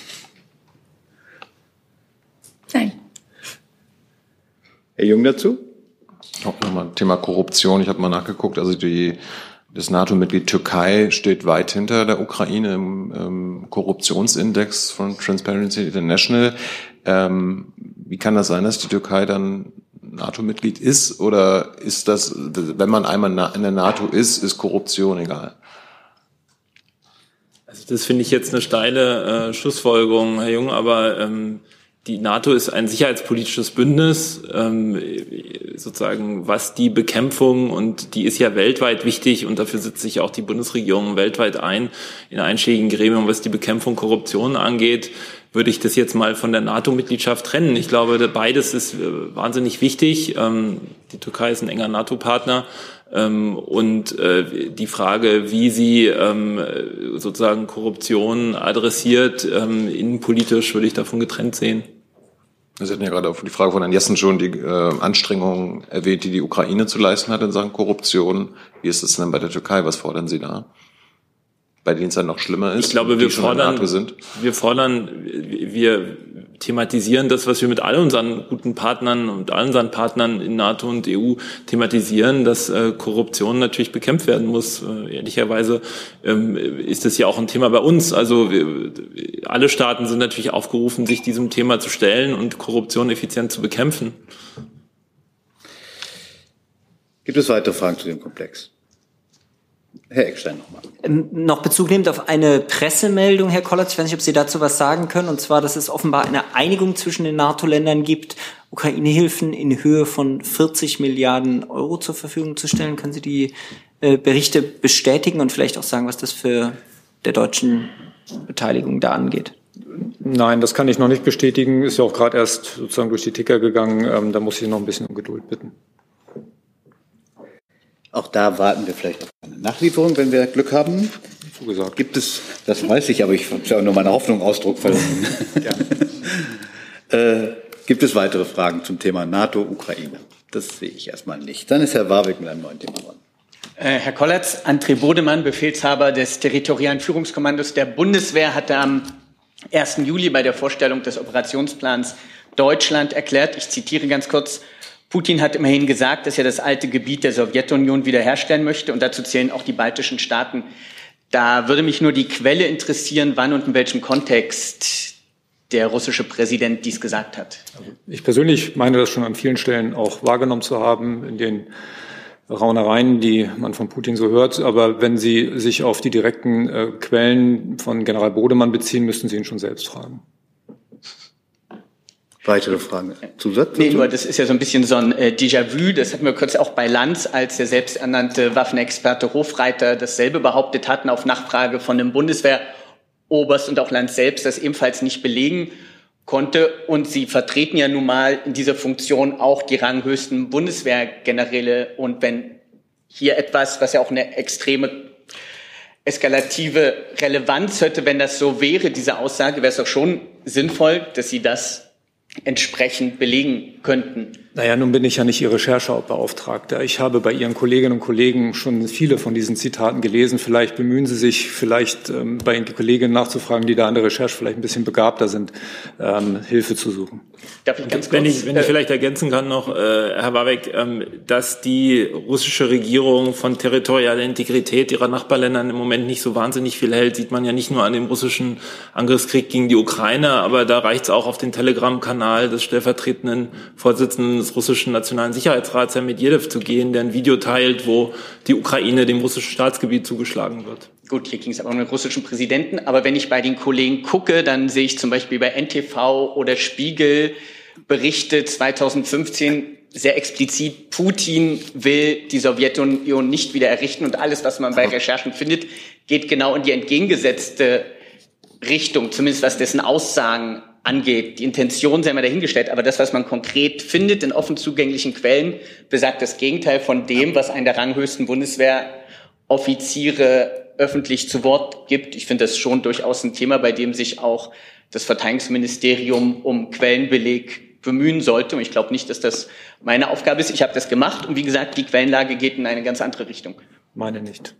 Nein. Herr Jung dazu? Auch nochmal Thema Korruption. Ich habe mal nachgeguckt. Also das NATO-Mitglied Türkei steht weit hinter der Ukraine im Korruptionsindex von Transparency International. Wie kann das sein, dass die Türkei dann NATO-Mitglied ist? Oder ist das, wenn man einmal in der NATO ist Korruption egal? Also das finde ich jetzt eine steile Schlussfolgerung, Herr Jung, aber die NATO ist ein sicherheitspolitisches Bündnis, sozusagen, was die Bekämpfung, und die ist ja weltweit wichtig, und dafür setzt sich auch die Bundesregierung weltweit ein, in einschlägigen Gremien, was die Bekämpfung Korruption angeht, würde ich das jetzt mal von der NATO-Mitgliedschaft trennen. Ich glaube, beides ist wahnsinnig wichtig. Die Türkei ist ein enger NATO-Partner. Und die Frage, wie sie sozusagen Korruption adressiert, innenpolitisch, würde ich davon getrennt sehen. Sie hatten ja gerade auf die Frage von Herrn Jessen schon die Anstrengungen erwähnt, die die Ukraine zu leisten hat in Sachen Korruption. Wie ist es denn bei der Türkei? Was fordern Sie da? Bei denen es dann noch schlimmer ist? Ich glaube, wir thematisieren das, was wir mit all unseren guten Partnern und all unseren Partnern in NATO und EU thematisieren, dass Korruption natürlich bekämpft werden muss. Ehrlicherweise ist das ja auch ein Thema bei uns. Also alle Staaten sind natürlich aufgerufen, sich diesem Thema zu stellen und Korruption effizient zu bekämpfen. Gibt es weitere Fragen zu dem Komplex? Herr Eckstein nochmal. Noch Bezug nehmend auf eine Pressemeldung, Herr Kollatz, ich weiß nicht, ob Sie dazu was sagen können, und zwar, dass es offenbar eine Einigung zwischen den NATO-Ländern gibt, Ukraine-Hilfen in Höhe von 40 Milliarden Euro zur Verfügung zu stellen. Können Sie die Berichte bestätigen und vielleicht auch sagen, was das für der deutschen Beteiligung da angeht? Nein, das kann ich noch nicht bestätigen. Ist ja auch gerade erst sozusagen durch die Ticker gegangen. Da muss ich noch ein bisschen um Geduld bitten. Auch da warten wir vielleicht auf eine Nachlieferung, wenn wir Glück haben. So gesagt. Gibt es, das weiß ich, aber ich habe ja nur meine Hoffnung Ausdruck verliehen. Gibt es weitere Fragen zum Thema NATO-Ukraine? Das sehe ich erstmal nicht. Dann ist Herr Warwick mit einem neuen Thema dran. Herr Kollatz, André Bodemann, Befehlshaber des Territorialen Führungskommandos der Bundeswehr, hatte am 1. Juli bei der Vorstellung des Operationsplans Deutschland erklärt, ich zitiere ganz kurz: Putin hat immerhin gesagt, dass er das alte Gebiet der Sowjetunion wiederherstellen möchte, und dazu zählen auch die baltischen Staaten. Da würde mich nur die Quelle interessieren, wann und in welchem Kontext der russische Präsident dies gesagt hat. Ich persönlich meine das schon an vielen Stellen auch wahrgenommen zu haben, in den Raunereien, die man von Putin so hört. Aber wenn Sie sich auf die direkten Quellen von General Bodemann beziehen, müssten Sie ihn schon selbst fragen. Weitere Fragen? Zusatz? Nee, nur das ist ja so ein bisschen so ein Déjà-vu. Das hatten wir kurz auch bei Lanz, als der selbsternannte Waffenexperte Hofreiter dasselbe behauptet hatten, auf Nachfrage von einem Bundeswehroberst, und auch Lanz selbst das ebenfalls nicht belegen konnte. Und Sie vertreten ja nun mal in dieser Funktion auch die ranghöchsten Bundeswehrgeneräle. Und wenn hier etwas, was ja auch eine extreme eskalative Relevanz hätte, wenn das so wäre, diese Aussage, wäre es doch schon sinnvoll, dass Sie das entsprechend belegen könnten? Naja, nun bin ich ja nicht Ihr Recherchebeauftragter. Ich habe bei Ihren Kolleginnen und Kollegen schon viele von diesen Zitaten gelesen. Vielleicht bemühen Sie sich, bei Ihren Kolleginnen nachzufragen, die da an der Recherche vielleicht ein bisschen begabter sind, Hilfe zu suchen. Darf ich ganz kurz, wenn ich vielleicht ergänzen kann noch, Herr Warbeck, dass die russische Regierung von territorialer Integrität ihrer Nachbarländern im Moment nicht so wahnsinnig viel hält, sieht man ja nicht nur an dem russischen Angriffskrieg gegen die Ukraine, aber da reicht es auch auf den Telegram-Kanal des stellvertretenden Vorsitzenden des russischen Nationalen Sicherheitsrats, Herr Medvedev, zu gehen, der ein Video teilt, wo die Ukraine dem russischen Staatsgebiet zugeschlagen wird. Gut, hier ging es aber um den russischen Präsidenten. Aber wenn ich bei den Kollegen gucke, dann sehe ich zum Beispiel bei NTV oder Spiegel Berichte 2015 sehr explizit, Putin will die Sowjetunion nicht wieder errichten. Und alles, was man bei Recherchen findet, geht genau in die entgegengesetzte Richtung, zumindest was dessen Aussagen angeht. Die Intention sei mal dahingestellt, aber das, was man konkret findet in offen zugänglichen Quellen, besagt das Gegenteil von dem, was einer der ranghöchsten Bundeswehroffiziere öffentlich zu Wort gibt. Ich finde das schon durchaus ein Thema, bei dem sich auch das Verteidigungsministerium um Quellenbeleg bemühen sollte. Und ich glaube nicht, dass das meine Aufgabe ist. Ich habe das gemacht und wie gesagt, die Quellenlage geht in eine ganz andere Richtung. Meine nicht.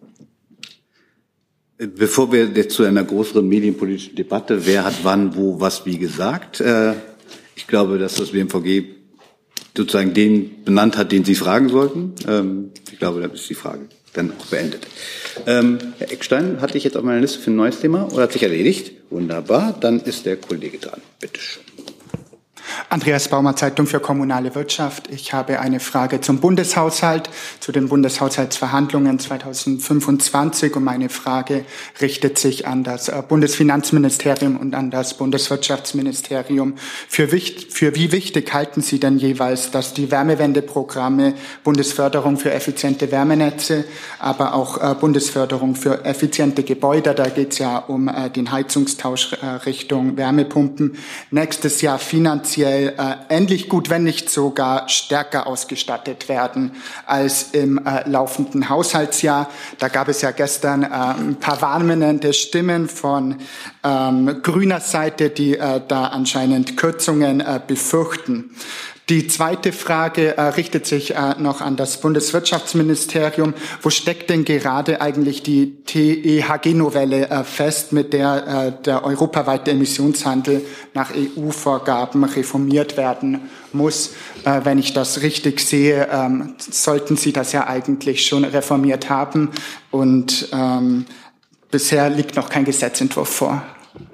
Bevor wir jetzt zu einer größeren medienpolitischen Debatte, wer hat wann, wo, was, wie gesagt, ich glaube, dass das BMVG sozusagen den benannt hat, den Sie fragen sollten. Ich glaube, da ist die Frage dann auch beendet. Herr Eckstein, hatte ich jetzt auf meiner Liste für ein neues Thema oder hat sich erledigt? Wunderbar, dann ist der Kollege dran. Bitte schön. Andreas Baumer, Zeitung für kommunale Wirtschaft. Ich habe eine Frage zum Bundeshaushalt, zu den Bundeshaushaltsverhandlungen 2025. Und meine Frage richtet sich an das Bundesfinanzministerium und an das Bundeswirtschaftsministerium. Für wie wichtig halten Sie denn jeweils, dass die Wärmewendeprogramme, Bundesförderung für effiziente Wärmenetze, aber auch Bundesförderung für effiziente Gebäude, da geht es ja um den Heizungstausch Richtung Wärmepumpen, nächstes Jahr finanziell ähnlich gut, wenn nicht sogar stärker ausgestattet werden als im laufenden Haushaltsjahr. Da gab es ja gestern ein paar warnende Stimmen von grüner Seite, die da anscheinend Kürzungen befürchten. Die zweite Frage richtet sich noch an das Bundeswirtschaftsministerium. Wo steckt denn gerade eigentlich die TEHG-Novelle fest, mit der der europaweite Emissionshandel nach EU-Vorgaben reformiert werden muss? Wenn ich das richtig sehe, sollten Sie das ja eigentlich schon reformiert haben. Und bisher liegt noch kein Gesetzentwurf vor.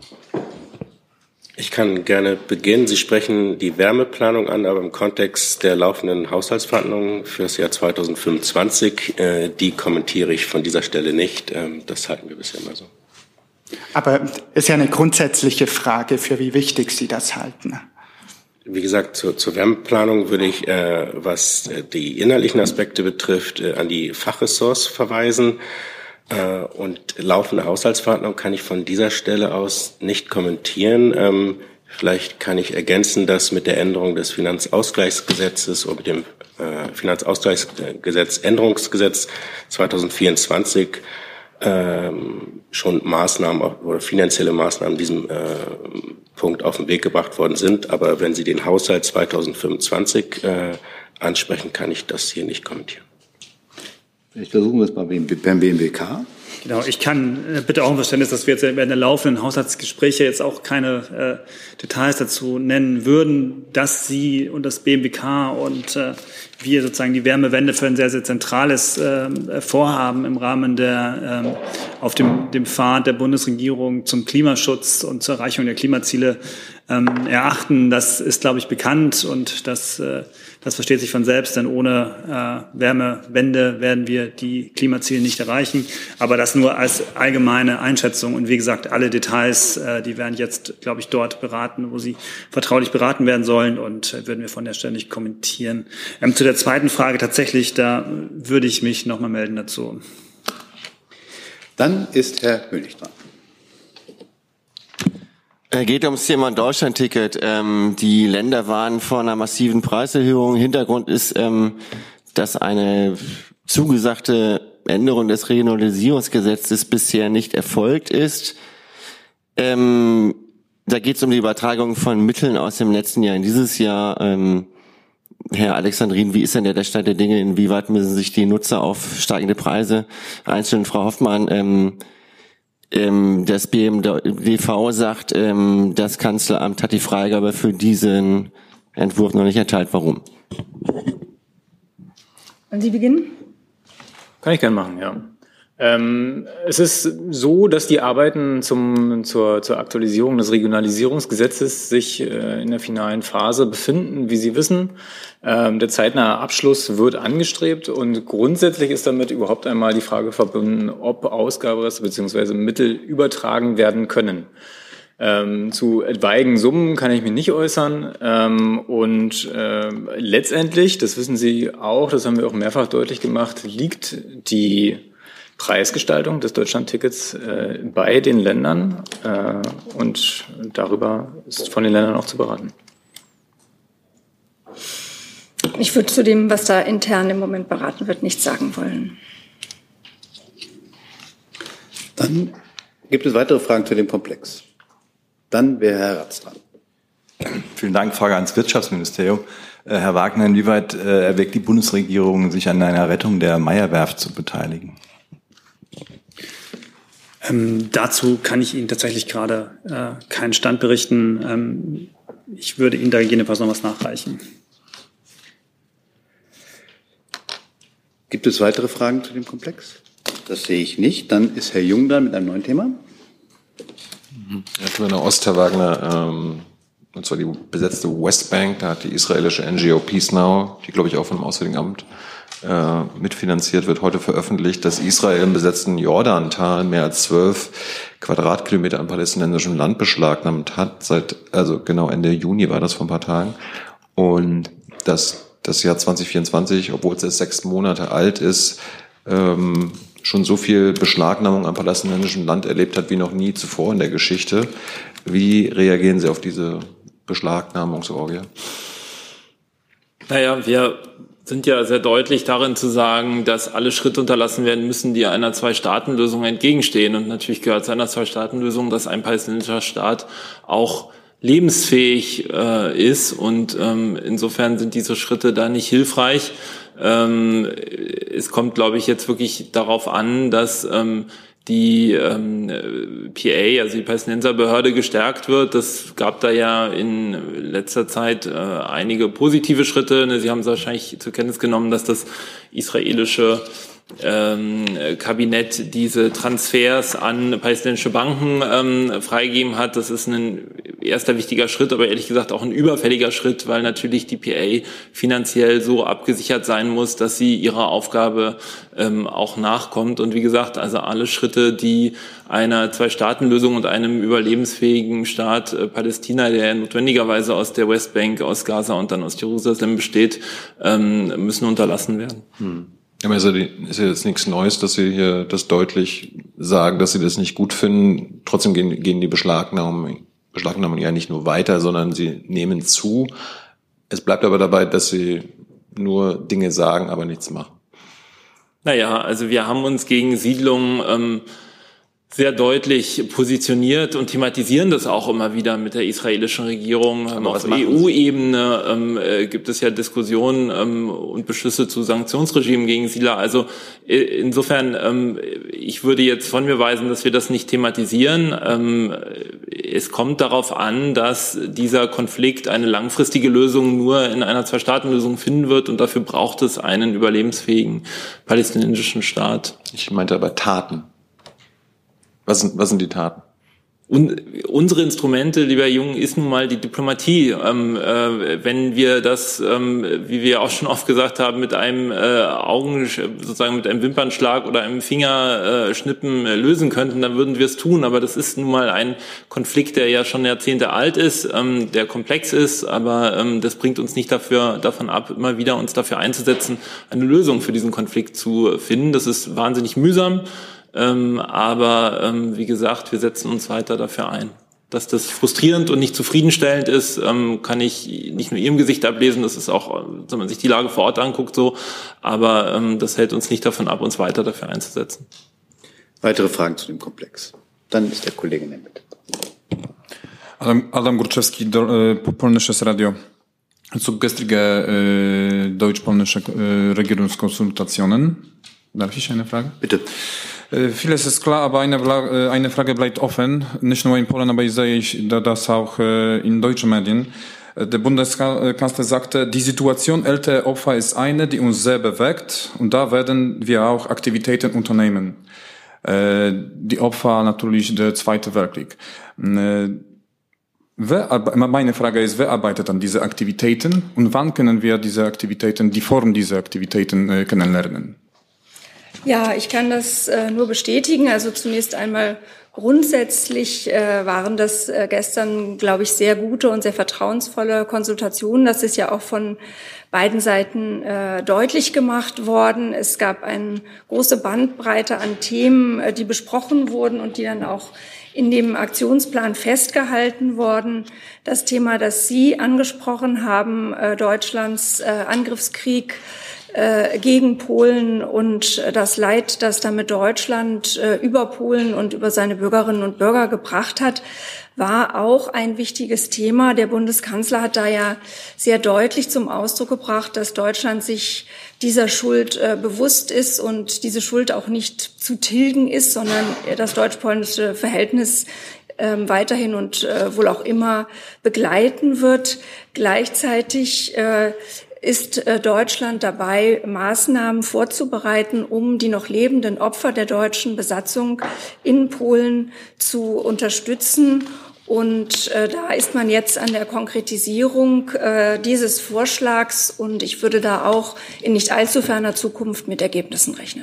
Ich kann gerne beginnen. Sie sprechen die Wärmeplanung an, aber im Kontext der laufenden Haushaltsverhandlungen für das Jahr 2025, die kommentiere ich von dieser Stelle nicht. Das halten wir bisher mal so. Aber ist ja eine grundsätzliche Frage, für wie wichtig Sie das halten. Wie gesagt, zur Wärmeplanung würde ich, was die inhaltlichen Aspekte betrifft, an die Fachressorts verweisen. Und laufende Haushaltsverhandlungen kann ich von dieser Stelle aus nicht kommentieren. Vielleicht kann ich ergänzen, dass mit der Änderung des Finanzausgleichsgesetzes und mit dem Finanzausgleichsgesetz Änderungsgesetz 2024 schon Maßnahmen oder finanzielle Maßnahmen in diesem Punkt auf den Weg gebracht worden sind. Aber wenn Sie den Haushalt 2025 ansprechen, kann ich das hier nicht kommentieren. Vielleicht versuchen wir es beim BMWK. Genau, ich kann bitte auch ein Verständnis, dass wir jetzt während der laufenden Haushaltsgespräche jetzt auch keine Details dazu nennen würden, dass Sie und das BMWK und wir sozusagen die Wärmewende für ein sehr, sehr zentrales Vorhaben im Rahmen der auf dem Pfad der Bundesregierung zum Klimaschutz und zur Erreichung der Klimaziele erachten. Das ist, glaube ich, bekannt und das versteht sich von selbst, denn ohne Wärmewende werden wir die Klimaziele nicht erreichen. Aber das nur als allgemeine Einschätzung. Und wie gesagt, alle Details, die werden jetzt, glaube ich, dort beraten, wo sie vertraulich beraten werden sollen und würden wir von der Stelle nicht kommentieren. Zu der zweiten Frage tatsächlich, da würde ich mich nochmal melden dazu. Dann ist Herr Hönig dran. Geht ums Thema Deutschlandticket. Die Länder waren vor einer massiven Preiserhöhung. Hintergrund ist, dass eine zugesagte Änderung des Regionalisierungsgesetzes bisher nicht erfolgt ist. Da geht es um die Übertragung von Mitteln aus dem letzten Jahr in dieses Jahr. Herr Alexandrin, wie ist denn der Stand der Dinge? Inwieweit müssen sich die Nutzer auf steigende Preise einstellen? Frau Hoffmann, das BMWV sagt, das Kanzleramt hat die Freigabe für diesen Entwurf noch nicht erteilt. Warum? Wollen Sie beginnen? Kann ich gerne machen, ja. Es ist so, dass die Arbeiten zur Aktualisierung des Regionalisierungsgesetzes sich in der finalen Phase befinden, wie Sie wissen. Der zeitnahe Abschluss wird angestrebt und grundsätzlich ist damit überhaupt einmal die Frage verbunden, ob Ausgabereste bzw. Mittel übertragen werden können. Zu etwaigen Summen kann ich mich nicht äußern. Letztendlich, das wissen Sie auch, das haben wir auch mehrfach deutlich gemacht, liegt die Preisgestaltung des Deutschlandtickets bei den Ländern und darüber ist von den Ländern auch zu beraten. Ich würde zu dem, was da intern im Moment beraten wird, nichts sagen wollen. Dann gibt es weitere Fragen zu dem Komplex. Dann wäre Herr Ratz dran. Vielen Dank. Frage ans Wirtschaftsministerium. Herr Wagner, inwieweit erwägt die Bundesregierung, sich an einer Rettung der Meyer-Werft zu beteiligen? Dazu kann ich Ihnen tatsächlich gerade keinen Stand berichten. Ich würde Ihnen da gegebenenfalls noch was nachreichen. Gibt es weitere Fragen zu dem Komplex? Das sehe ich nicht. Dann ist Herr Jung dran mit einem neuen Thema. Ja, zu einer Ost, Herr Wagner, und zwar die besetzte Westbank. Da hat die israelische NGO Peace Now, die glaube ich auch vom Auswärtigen Amt mitfinanziert wird, heute veröffentlicht, dass Israel im besetzten Jordantal mehr als 12 Quadratkilometer an palästinensischem Land beschlagnahmt hat, also genau Ende Juni war das, vor ein paar Tagen. Und dass das Jahr 2024, obwohl es erst 6 Monate alt ist, schon so viel Beschlagnahmung an palästinensischem Land erlebt hat wie noch nie zuvor in der Geschichte. Wie reagieren Sie auf diese Beschlagnahmungsorgie? Naja, wir sind ja sehr deutlich darin zu sagen, dass alle Schritte unterlassen werden müssen, die einer Zwei-Staaten-Lösung entgegenstehen. Und natürlich gehört zu einer Zwei-Staaten-Lösung, dass ein palästinensischer Staat auch lebensfähig ist. Und insofern sind diese Schritte da nicht hilfreich. Es kommt, glaube ich, jetzt wirklich darauf an, dass die PA, also die Palästinenserbehörde, gestärkt wird. Das gab da ja in letzter Zeit einige positive Schritte. Sie haben es wahrscheinlich zur Kenntnis genommen, dass das israelische Kabinett diese Transfers an palästinensische Banken freigegeben hat. Das ist ein erster wichtiger Schritt, aber ehrlich gesagt auch ein überfälliger Schritt, weil natürlich die PA finanziell so abgesichert sein muss, dass sie ihrer Aufgabe auch nachkommt. Und wie gesagt, also alle Schritte, die einer Zwei-Staaten-Lösung und einem überlebensfähigen Staat Palästina, der notwendigerweise aus der Westbank, aus Gaza und dann aus Jerusalem besteht, müssen unterlassen werden. Aber ist ja jetzt nichts Neues, dass Sie hier das deutlich sagen, dass Sie das nicht gut finden. Trotzdem gehen die Beschlagnahmungen ja nicht nur weiter, sondern sie nehmen zu. Es bleibt aber dabei, dass Sie nur Dinge sagen, aber nichts machen. Naja, also wir haben uns gegen Siedlungen sehr deutlich positioniert und thematisieren das auch immer wieder mit der israelischen Regierung. Auf EU-Ebene gibt es ja Diskussionen und Beschlüsse zu Sanktionsregimen gegen Siedler. Also insofern, ich würde jetzt von mir weisen, dass wir das nicht thematisieren. Es kommt darauf an, dass dieser Konflikt eine langfristige Lösung nur in einer Zwei-Staaten-Lösung finden wird und dafür braucht es einen überlebensfähigen palästinensischen Staat. Ich meinte aber Taten. Was sind die Taten? Und unsere Instrumente, lieber Jung, ist nun mal die Diplomatie. Wenn wir das, wie wir auch schon oft gesagt haben, mit einem sozusagen mit einem Wimpernschlag oder einem Fingerschnippen lösen könnten, dann würden wir es tun. Aber das ist nun mal ein Konflikt, der ja schon Jahrzehnte alt ist, der komplex ist. Aber das bringt uns nicht davon ab, immer wieder uns dafür einzusetzen, eine Lösung für diesen Konflikt zu finden. Das ist wahnsinnig mühsam. Aber wie gesagt, wir setzen uns weiter dafür ein. Dass das frustrierend und nicht zufriedenstellend ist, kann ich nicht nur Ihrem Gesicht ablesen, das ist auch, wenn man sich die Lage vor Ort anguckt, so. Aber das hält uns nicht davon ab, uns weiter dafür einzusetzen. Weitere Fragen zu dem Komplex? Dann ist der Kollege in der Mitte. Adam Górczewski, Polnisches Radio. zu gestrige deutsch-polnische Regierungskonsultationen. Darf ich eine Frage? Bitte. Vieles ist klar, aber eine Frage bleibt offen. Nicht nur in Polen, aber ich sehe das auch in deutschen Medien. Der Bundeskanzler sagte, die Situation älterer Opfer ist eine, die uns sehr bewegt. Und da werden wir auch Aktivitäten unternehmen. Die Opfer natürlich der Zweiten Weltkrieg. Meine Frage ist, wer arbeitet an diese Aktivitäten und wann können wir diese Aktivitäten, die Form dieser Aktivitäten kennenlernen? Ja, ich kann das nur bestätigen. Also zunächst einmal grundsätzlich waren das gestern, glaube ich, sehr gute und sehr vertrauensvolle Konsultationen. Das ist ja auch von beiden Seiten deutlich gemacht worden. Es gab eine große Bandbreite an Themen, die besprochen wurden und die dann auch in dem Aktionsplan festgehalten worden. Das Thema, das Sie angesprochen haben, Deutschlands Angriffskrieg gegen Polen und das Leid, das damit Deutschland über Polen und über seine Bürgerinnen und Bürger gebracht hat, war auch ein wichtiges Thema. Der Bundeskanzler hat da ja sehr deutlich zum Ausdruck gebracht, dass Deutschland sich dieser Schuld bewusst ist und diese Schuld auch nicht zu tilgen ist, sondern das deutsch-polnische Verhältnis weiterhin und wohl auch immer begleiten wird. Gleichzeitig ist Deutschland dabei, Maßnahmen vorzubereiten, um die noch lebenden Opfer der deutschen Besatzung in Polen zu unterstützen. Und da ist man jetzt an der Konkretisierung dieses Vorschlags und ich würde da auch in nicht allzu ferner Zukunft mit Ergebnissen rechnen.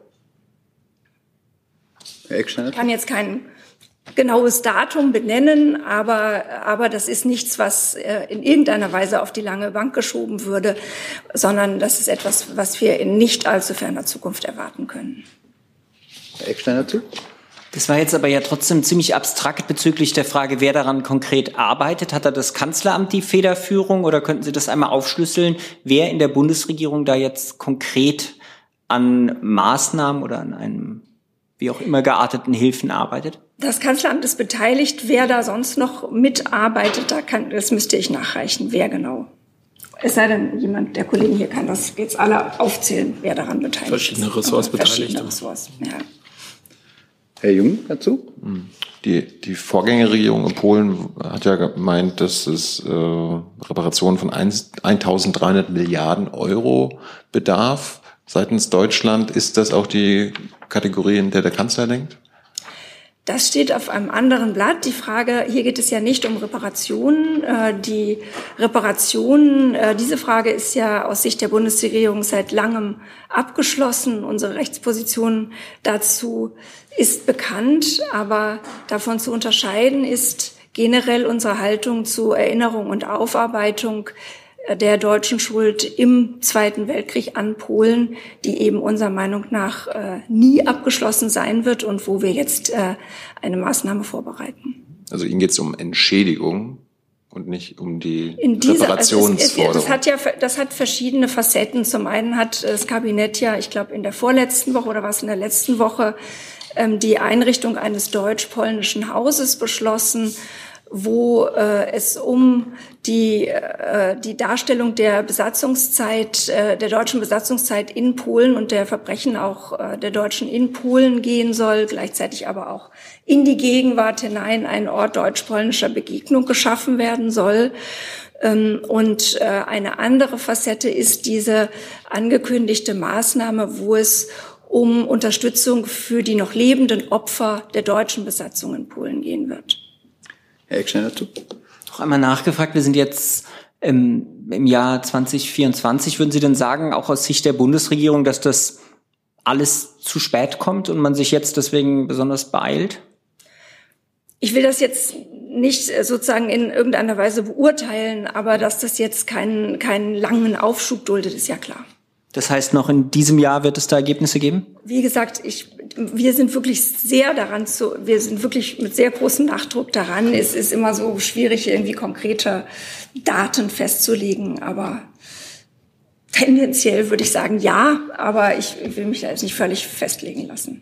Herr Ecksteiner? Ich kann jetzt kein genaues Datum benennen, aber das ist nichts, was in irgendeiner Weise auf die lange Bank geschoben würde, sondern das ist etwas, was wir in nicht allzu ferner Zukunft erwarten können. Herr Ecksteiner dazu? Das war jetzt aber ja trotzdem ziemlich abstrakt bezüglich der Frage, wer daran konkret arbeitet. Hat da das Kanzleramt die Federführung oder könnten Sie das einmal aufschlüsseln, wer in der Bundesregierung da jetzt konkret an Maßnahmen oder an einem wie auch immer gearteten Hilfen arbeitet? Das Kanzleramt ist beteiligt. Wer da sonst noch mitarbeitet, das müsste ich nachreichen, wer genau. Es sei denn, jemand der Kollegen hier kann das jetzt alle aufzählen, wer daran beteiligt ist. Verschiedene Ressorts beteiligt. Verschiedene Ressorts, ja. Herr Jung dazu? Die Vorgängerregierung in Polen hat ja gemeint, dass es Reparationen von 1.300 Milliarden Euro bedarf. Seitens Deutschland, ist das auch die Kategorie, in der der Kanzler denkt? Das steht auf einem anderen Blatt. Die Frage, hier geht es ja nicht um Reparationen. Die Reparationen, diese Frage ist ja aus Sicht der Bundesregierung seit langem abgeschlossen. Unsere Rechtsposition dazu ist bekannt, aber davon zu unterscheiden ist generell unsere Haltung zu Erinnerung und Aufarbeitung der deutschen Schuld im Zweiten Weltkrieg an Polen, die eben unserer Meinung nach nie abgeschlossen sein wird und wo wir jetzt eine Maßnahme vorbereiten. Also Ihnen geht es um Entschädigung und nicht um die Reparationsforderung. Das hat verschiedene Facetten. Zum einen hat das Kabinett ja, ich glaube in der vorletzten Woche oder was in der letzten Woche, die Einrichtung eines deutsch-polnischen Hauses beschlossen, wo es um die Darstellung der Besatzungszeit, der deutschen Besatzungszeit in Polen und der Verbrechen auch der Deutschen in Polen gehen soll, gleichzeitig aber auch in die Gegenwart hinein ein Ort deutsch-polnischer Begegnung geschaffen werden soll. Und eine andere Facette ist diese angekündigte Maßnahme, wo es um Unterstützung für die noch lebenden Opfer der deutschen Besatzung in Polen gehen wird. Herr Ecksteiner dazu? Noch einmal nachgefragt, wir sind jetzt im Jahr 2024. Würden Sie denn sagen, auch aus Sicht der Bundesregierung, dass das alles zu spät kommt und man sich jetzt deswegen besonders beeilt? Ich will das jetzt nicht sozusagen in irgendeiner Weise beurteilen, aber dass das jetzt keinen langen Aufschub duldet, ist ja klar. Das heißt, noch in diesem Jahr wird es da Ergebnisse geben? Wie gesagt, wir sind wirklich wir sind wirklich mit sehr großem Nachdruck daran. Es ist immer so schwierig, irgendwie konkrete Daten festzulegen, aber tendenziell würde ich sagen, ja, aber ich will mich da jetzt nicht völlig festlegen lassen.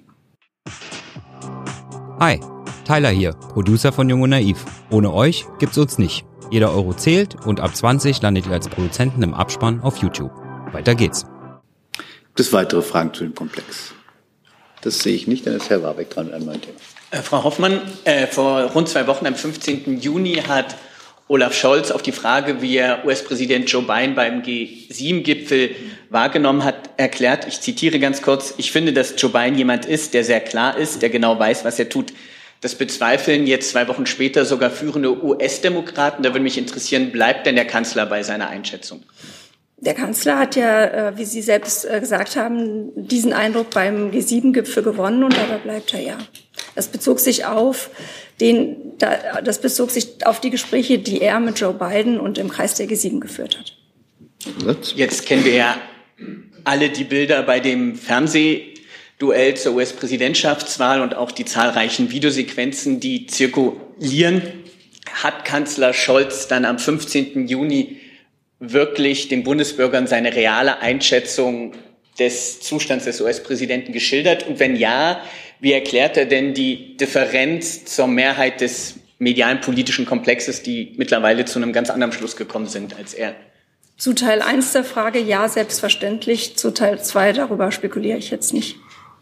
Hi, Tyler hier, Producer von Jung und Naiv. Ohne euch gibt's uns nicht. Jeder Euro zählt und ab 20 landet ihr als Produzenten im Abspann auf YouTube. Weiter geht's. Gibt es weitere Fragen zu dem Komplex? Das sehe ich nicht, dann ist Herr Warbeck dran mit einem neuen Thema. Frau Hoffmann, vor rund 2 Wochen, am 15. Juni, hat Olaf Scholz auf die Frage, wie er US-Präsident Joe Biden beim G7-Gipfel wahrgenommen hat, erklärt, ich zitiere ganz kurz, ich finde, dass Joe Biden jemand ist, der sehr klar ist, der genau weiß, was er tut. Das bezweifeln jetzt 2 Wochen später sogar führende US-Demokraten. Da würde mich interessieren, bleibt denn der Kanzler bei seiner Einschätzung? Der Kanzler hat ja, wie Sie selbst gesagt haben, diesen Eindruck beim G7-Gipfel gewonnen und dabei bleibt er ja. Das bezog sich auf die Gespräche, die er mit Joe Biden und im Kreis der G7 geführt hat. Jetzt kennen wir ja alle die Bilder bei dem Fernsehduell zur US-Präsidentschaftswahl und auch die zahlreichen Videosequenzen, die zirkulieren. Hat Kanzler Scholz dann am 15. Juni wirklich den Bundesbürgern seine reale Einschätzung des Zustands des US-Präsidenten geschildert? Und wenn ja, wie erklärt er denn die Differenz zur Mehrheit des medialen politischen Komplexes, die mittlerweile zu einem ganz anderen Schluss gekommen sind als er? Zu Teil 1 der Frage, ja, selbstverständlich. Zu Teil 2, darüber spekuliere ich jetzt nicht.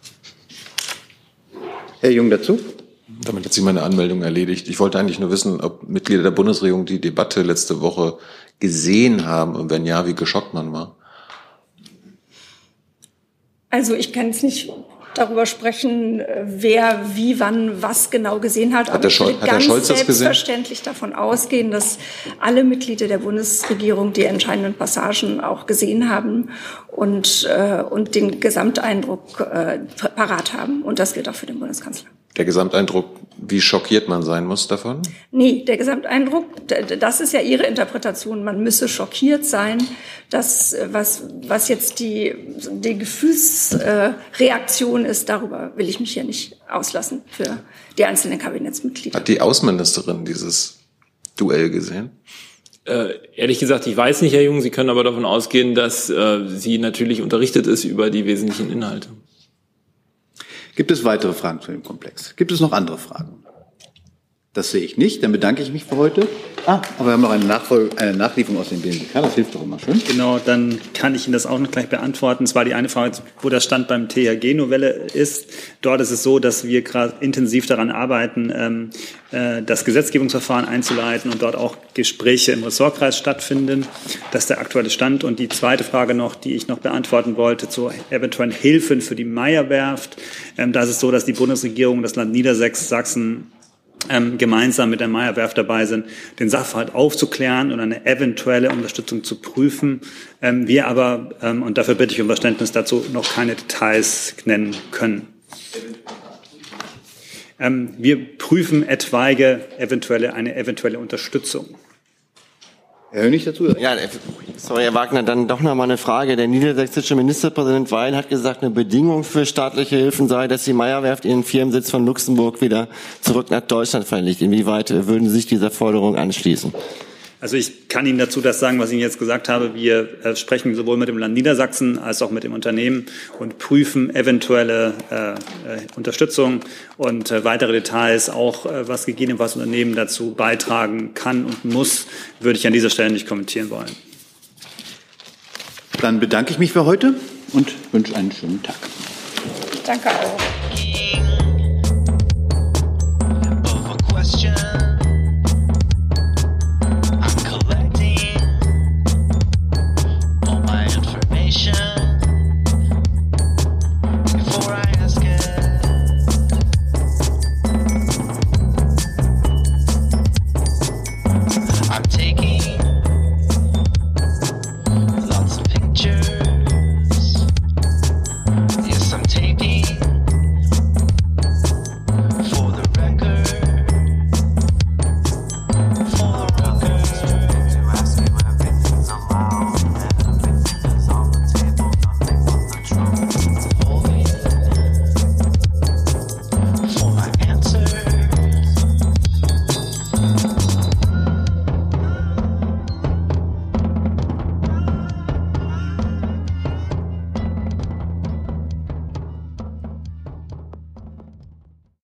Herr Jung dazu? Damit hat sich meine Anmeldung erledigt. Ich wollte eigentlich nur wissen, ob Mitglieder der Bundesregierung die Debatte letzte Woche gesehen haben und wenn ja, wie geschockt man war. Also ich kann jetzt nicht darüber sprechen, wer wie, wann, was genau gesehen hat. Aber ich will ganz selbstverständlich davon ausgehen, dass alle Mitglieder der Bundesregierung die entscheidenden Passagen auch gesehen haben und den Gesamteindruck parat haben. Und das gilt auch für den Bundeskanzler. Der Gesamteindruck, wie schockiert man sein muss davon? Nee, der Gesamteindruck, das ist ja Ihre Interpretation. Man müsse schockiert sein, dass was jetzt die Gefühlsreaktion ist, darüber will ich mich ja nicht auslassen für die einzelnen Kabinettsmitglieder. Hat die Außenministerin dieses Duell gesehen? Ehrlich gesagt, ich weiß nicht, Herr Jung. Sie können aber davon ausgehen, dass sie natürlich unterrichtet ist über die wesentlichen Inhalte. Gibt es weitere Fragen zu dem Komplex? Gibt es noch andere Fragen? Das sehe ich nicht. Dann bedanke ich mich für heute. Aber wir haben noch eine Nachlieferung aus dem BMWK. Das hilft doch immer schön. Genau, dann kann ich Ihnen das auch noch gleich beantworten. Es war die eine Frage, wo der Stand beim THG-Novelle ist. Dort ist es so, dass wir gerade intensiv daran arbeiten, das Gesetzgebungsverfahren einzuleiten und dort auch Gespräche im Ressortkreis stattfinden. Das ist der aktuelle Stand. Und die zweite Frage noch, die ich noch beantworten wollte, zu eventuellen Hilfen für die Meyer-Werft. Da ist es so, dass die Bundesregierung, das Land Niedersachsen, gemeinsam mit der Meyer-Werft dabei sind, den Sachverhalt aufzuklären und eine eventuelle Unterstützung zu prüfen. Wir aber, und dafür bitte ich um Verständnis dazu, noch keine Details nennen können. Wir prüfen eine eventuelle Unterstützung. Herr Hönig dazu? Ja, sorry, Herr Wagner, dann doch noch mal eine Frage. Der niedersächsische Ministerpräsident Weil hat gesagt, eine Bedingung für staatliche Hilfen sei, dass die Meyer-Werft ihren Firmensitz von Luxemburg wieder zurück nach Deutschland verlegt. Inwieweit würden Sie sich dieser Forderung anschließen? Also ich kann Ihnen dazu das sagen, was ich Ihnen jetzt gesagt habe. Wir sprechen sowohl mit dem Land Niedersachsen als auch mit dem Unternehmen und prüfen eventuelle Unterstützung und weitere Details, auch was gegebenenfalls Unternehmen dazu beitragen kann und muss, würde ich an dieser Stelle nicht kommentieren wollen. Dann bedanke ich mich für heute und wünsche einen schönen Tag. Danke auch.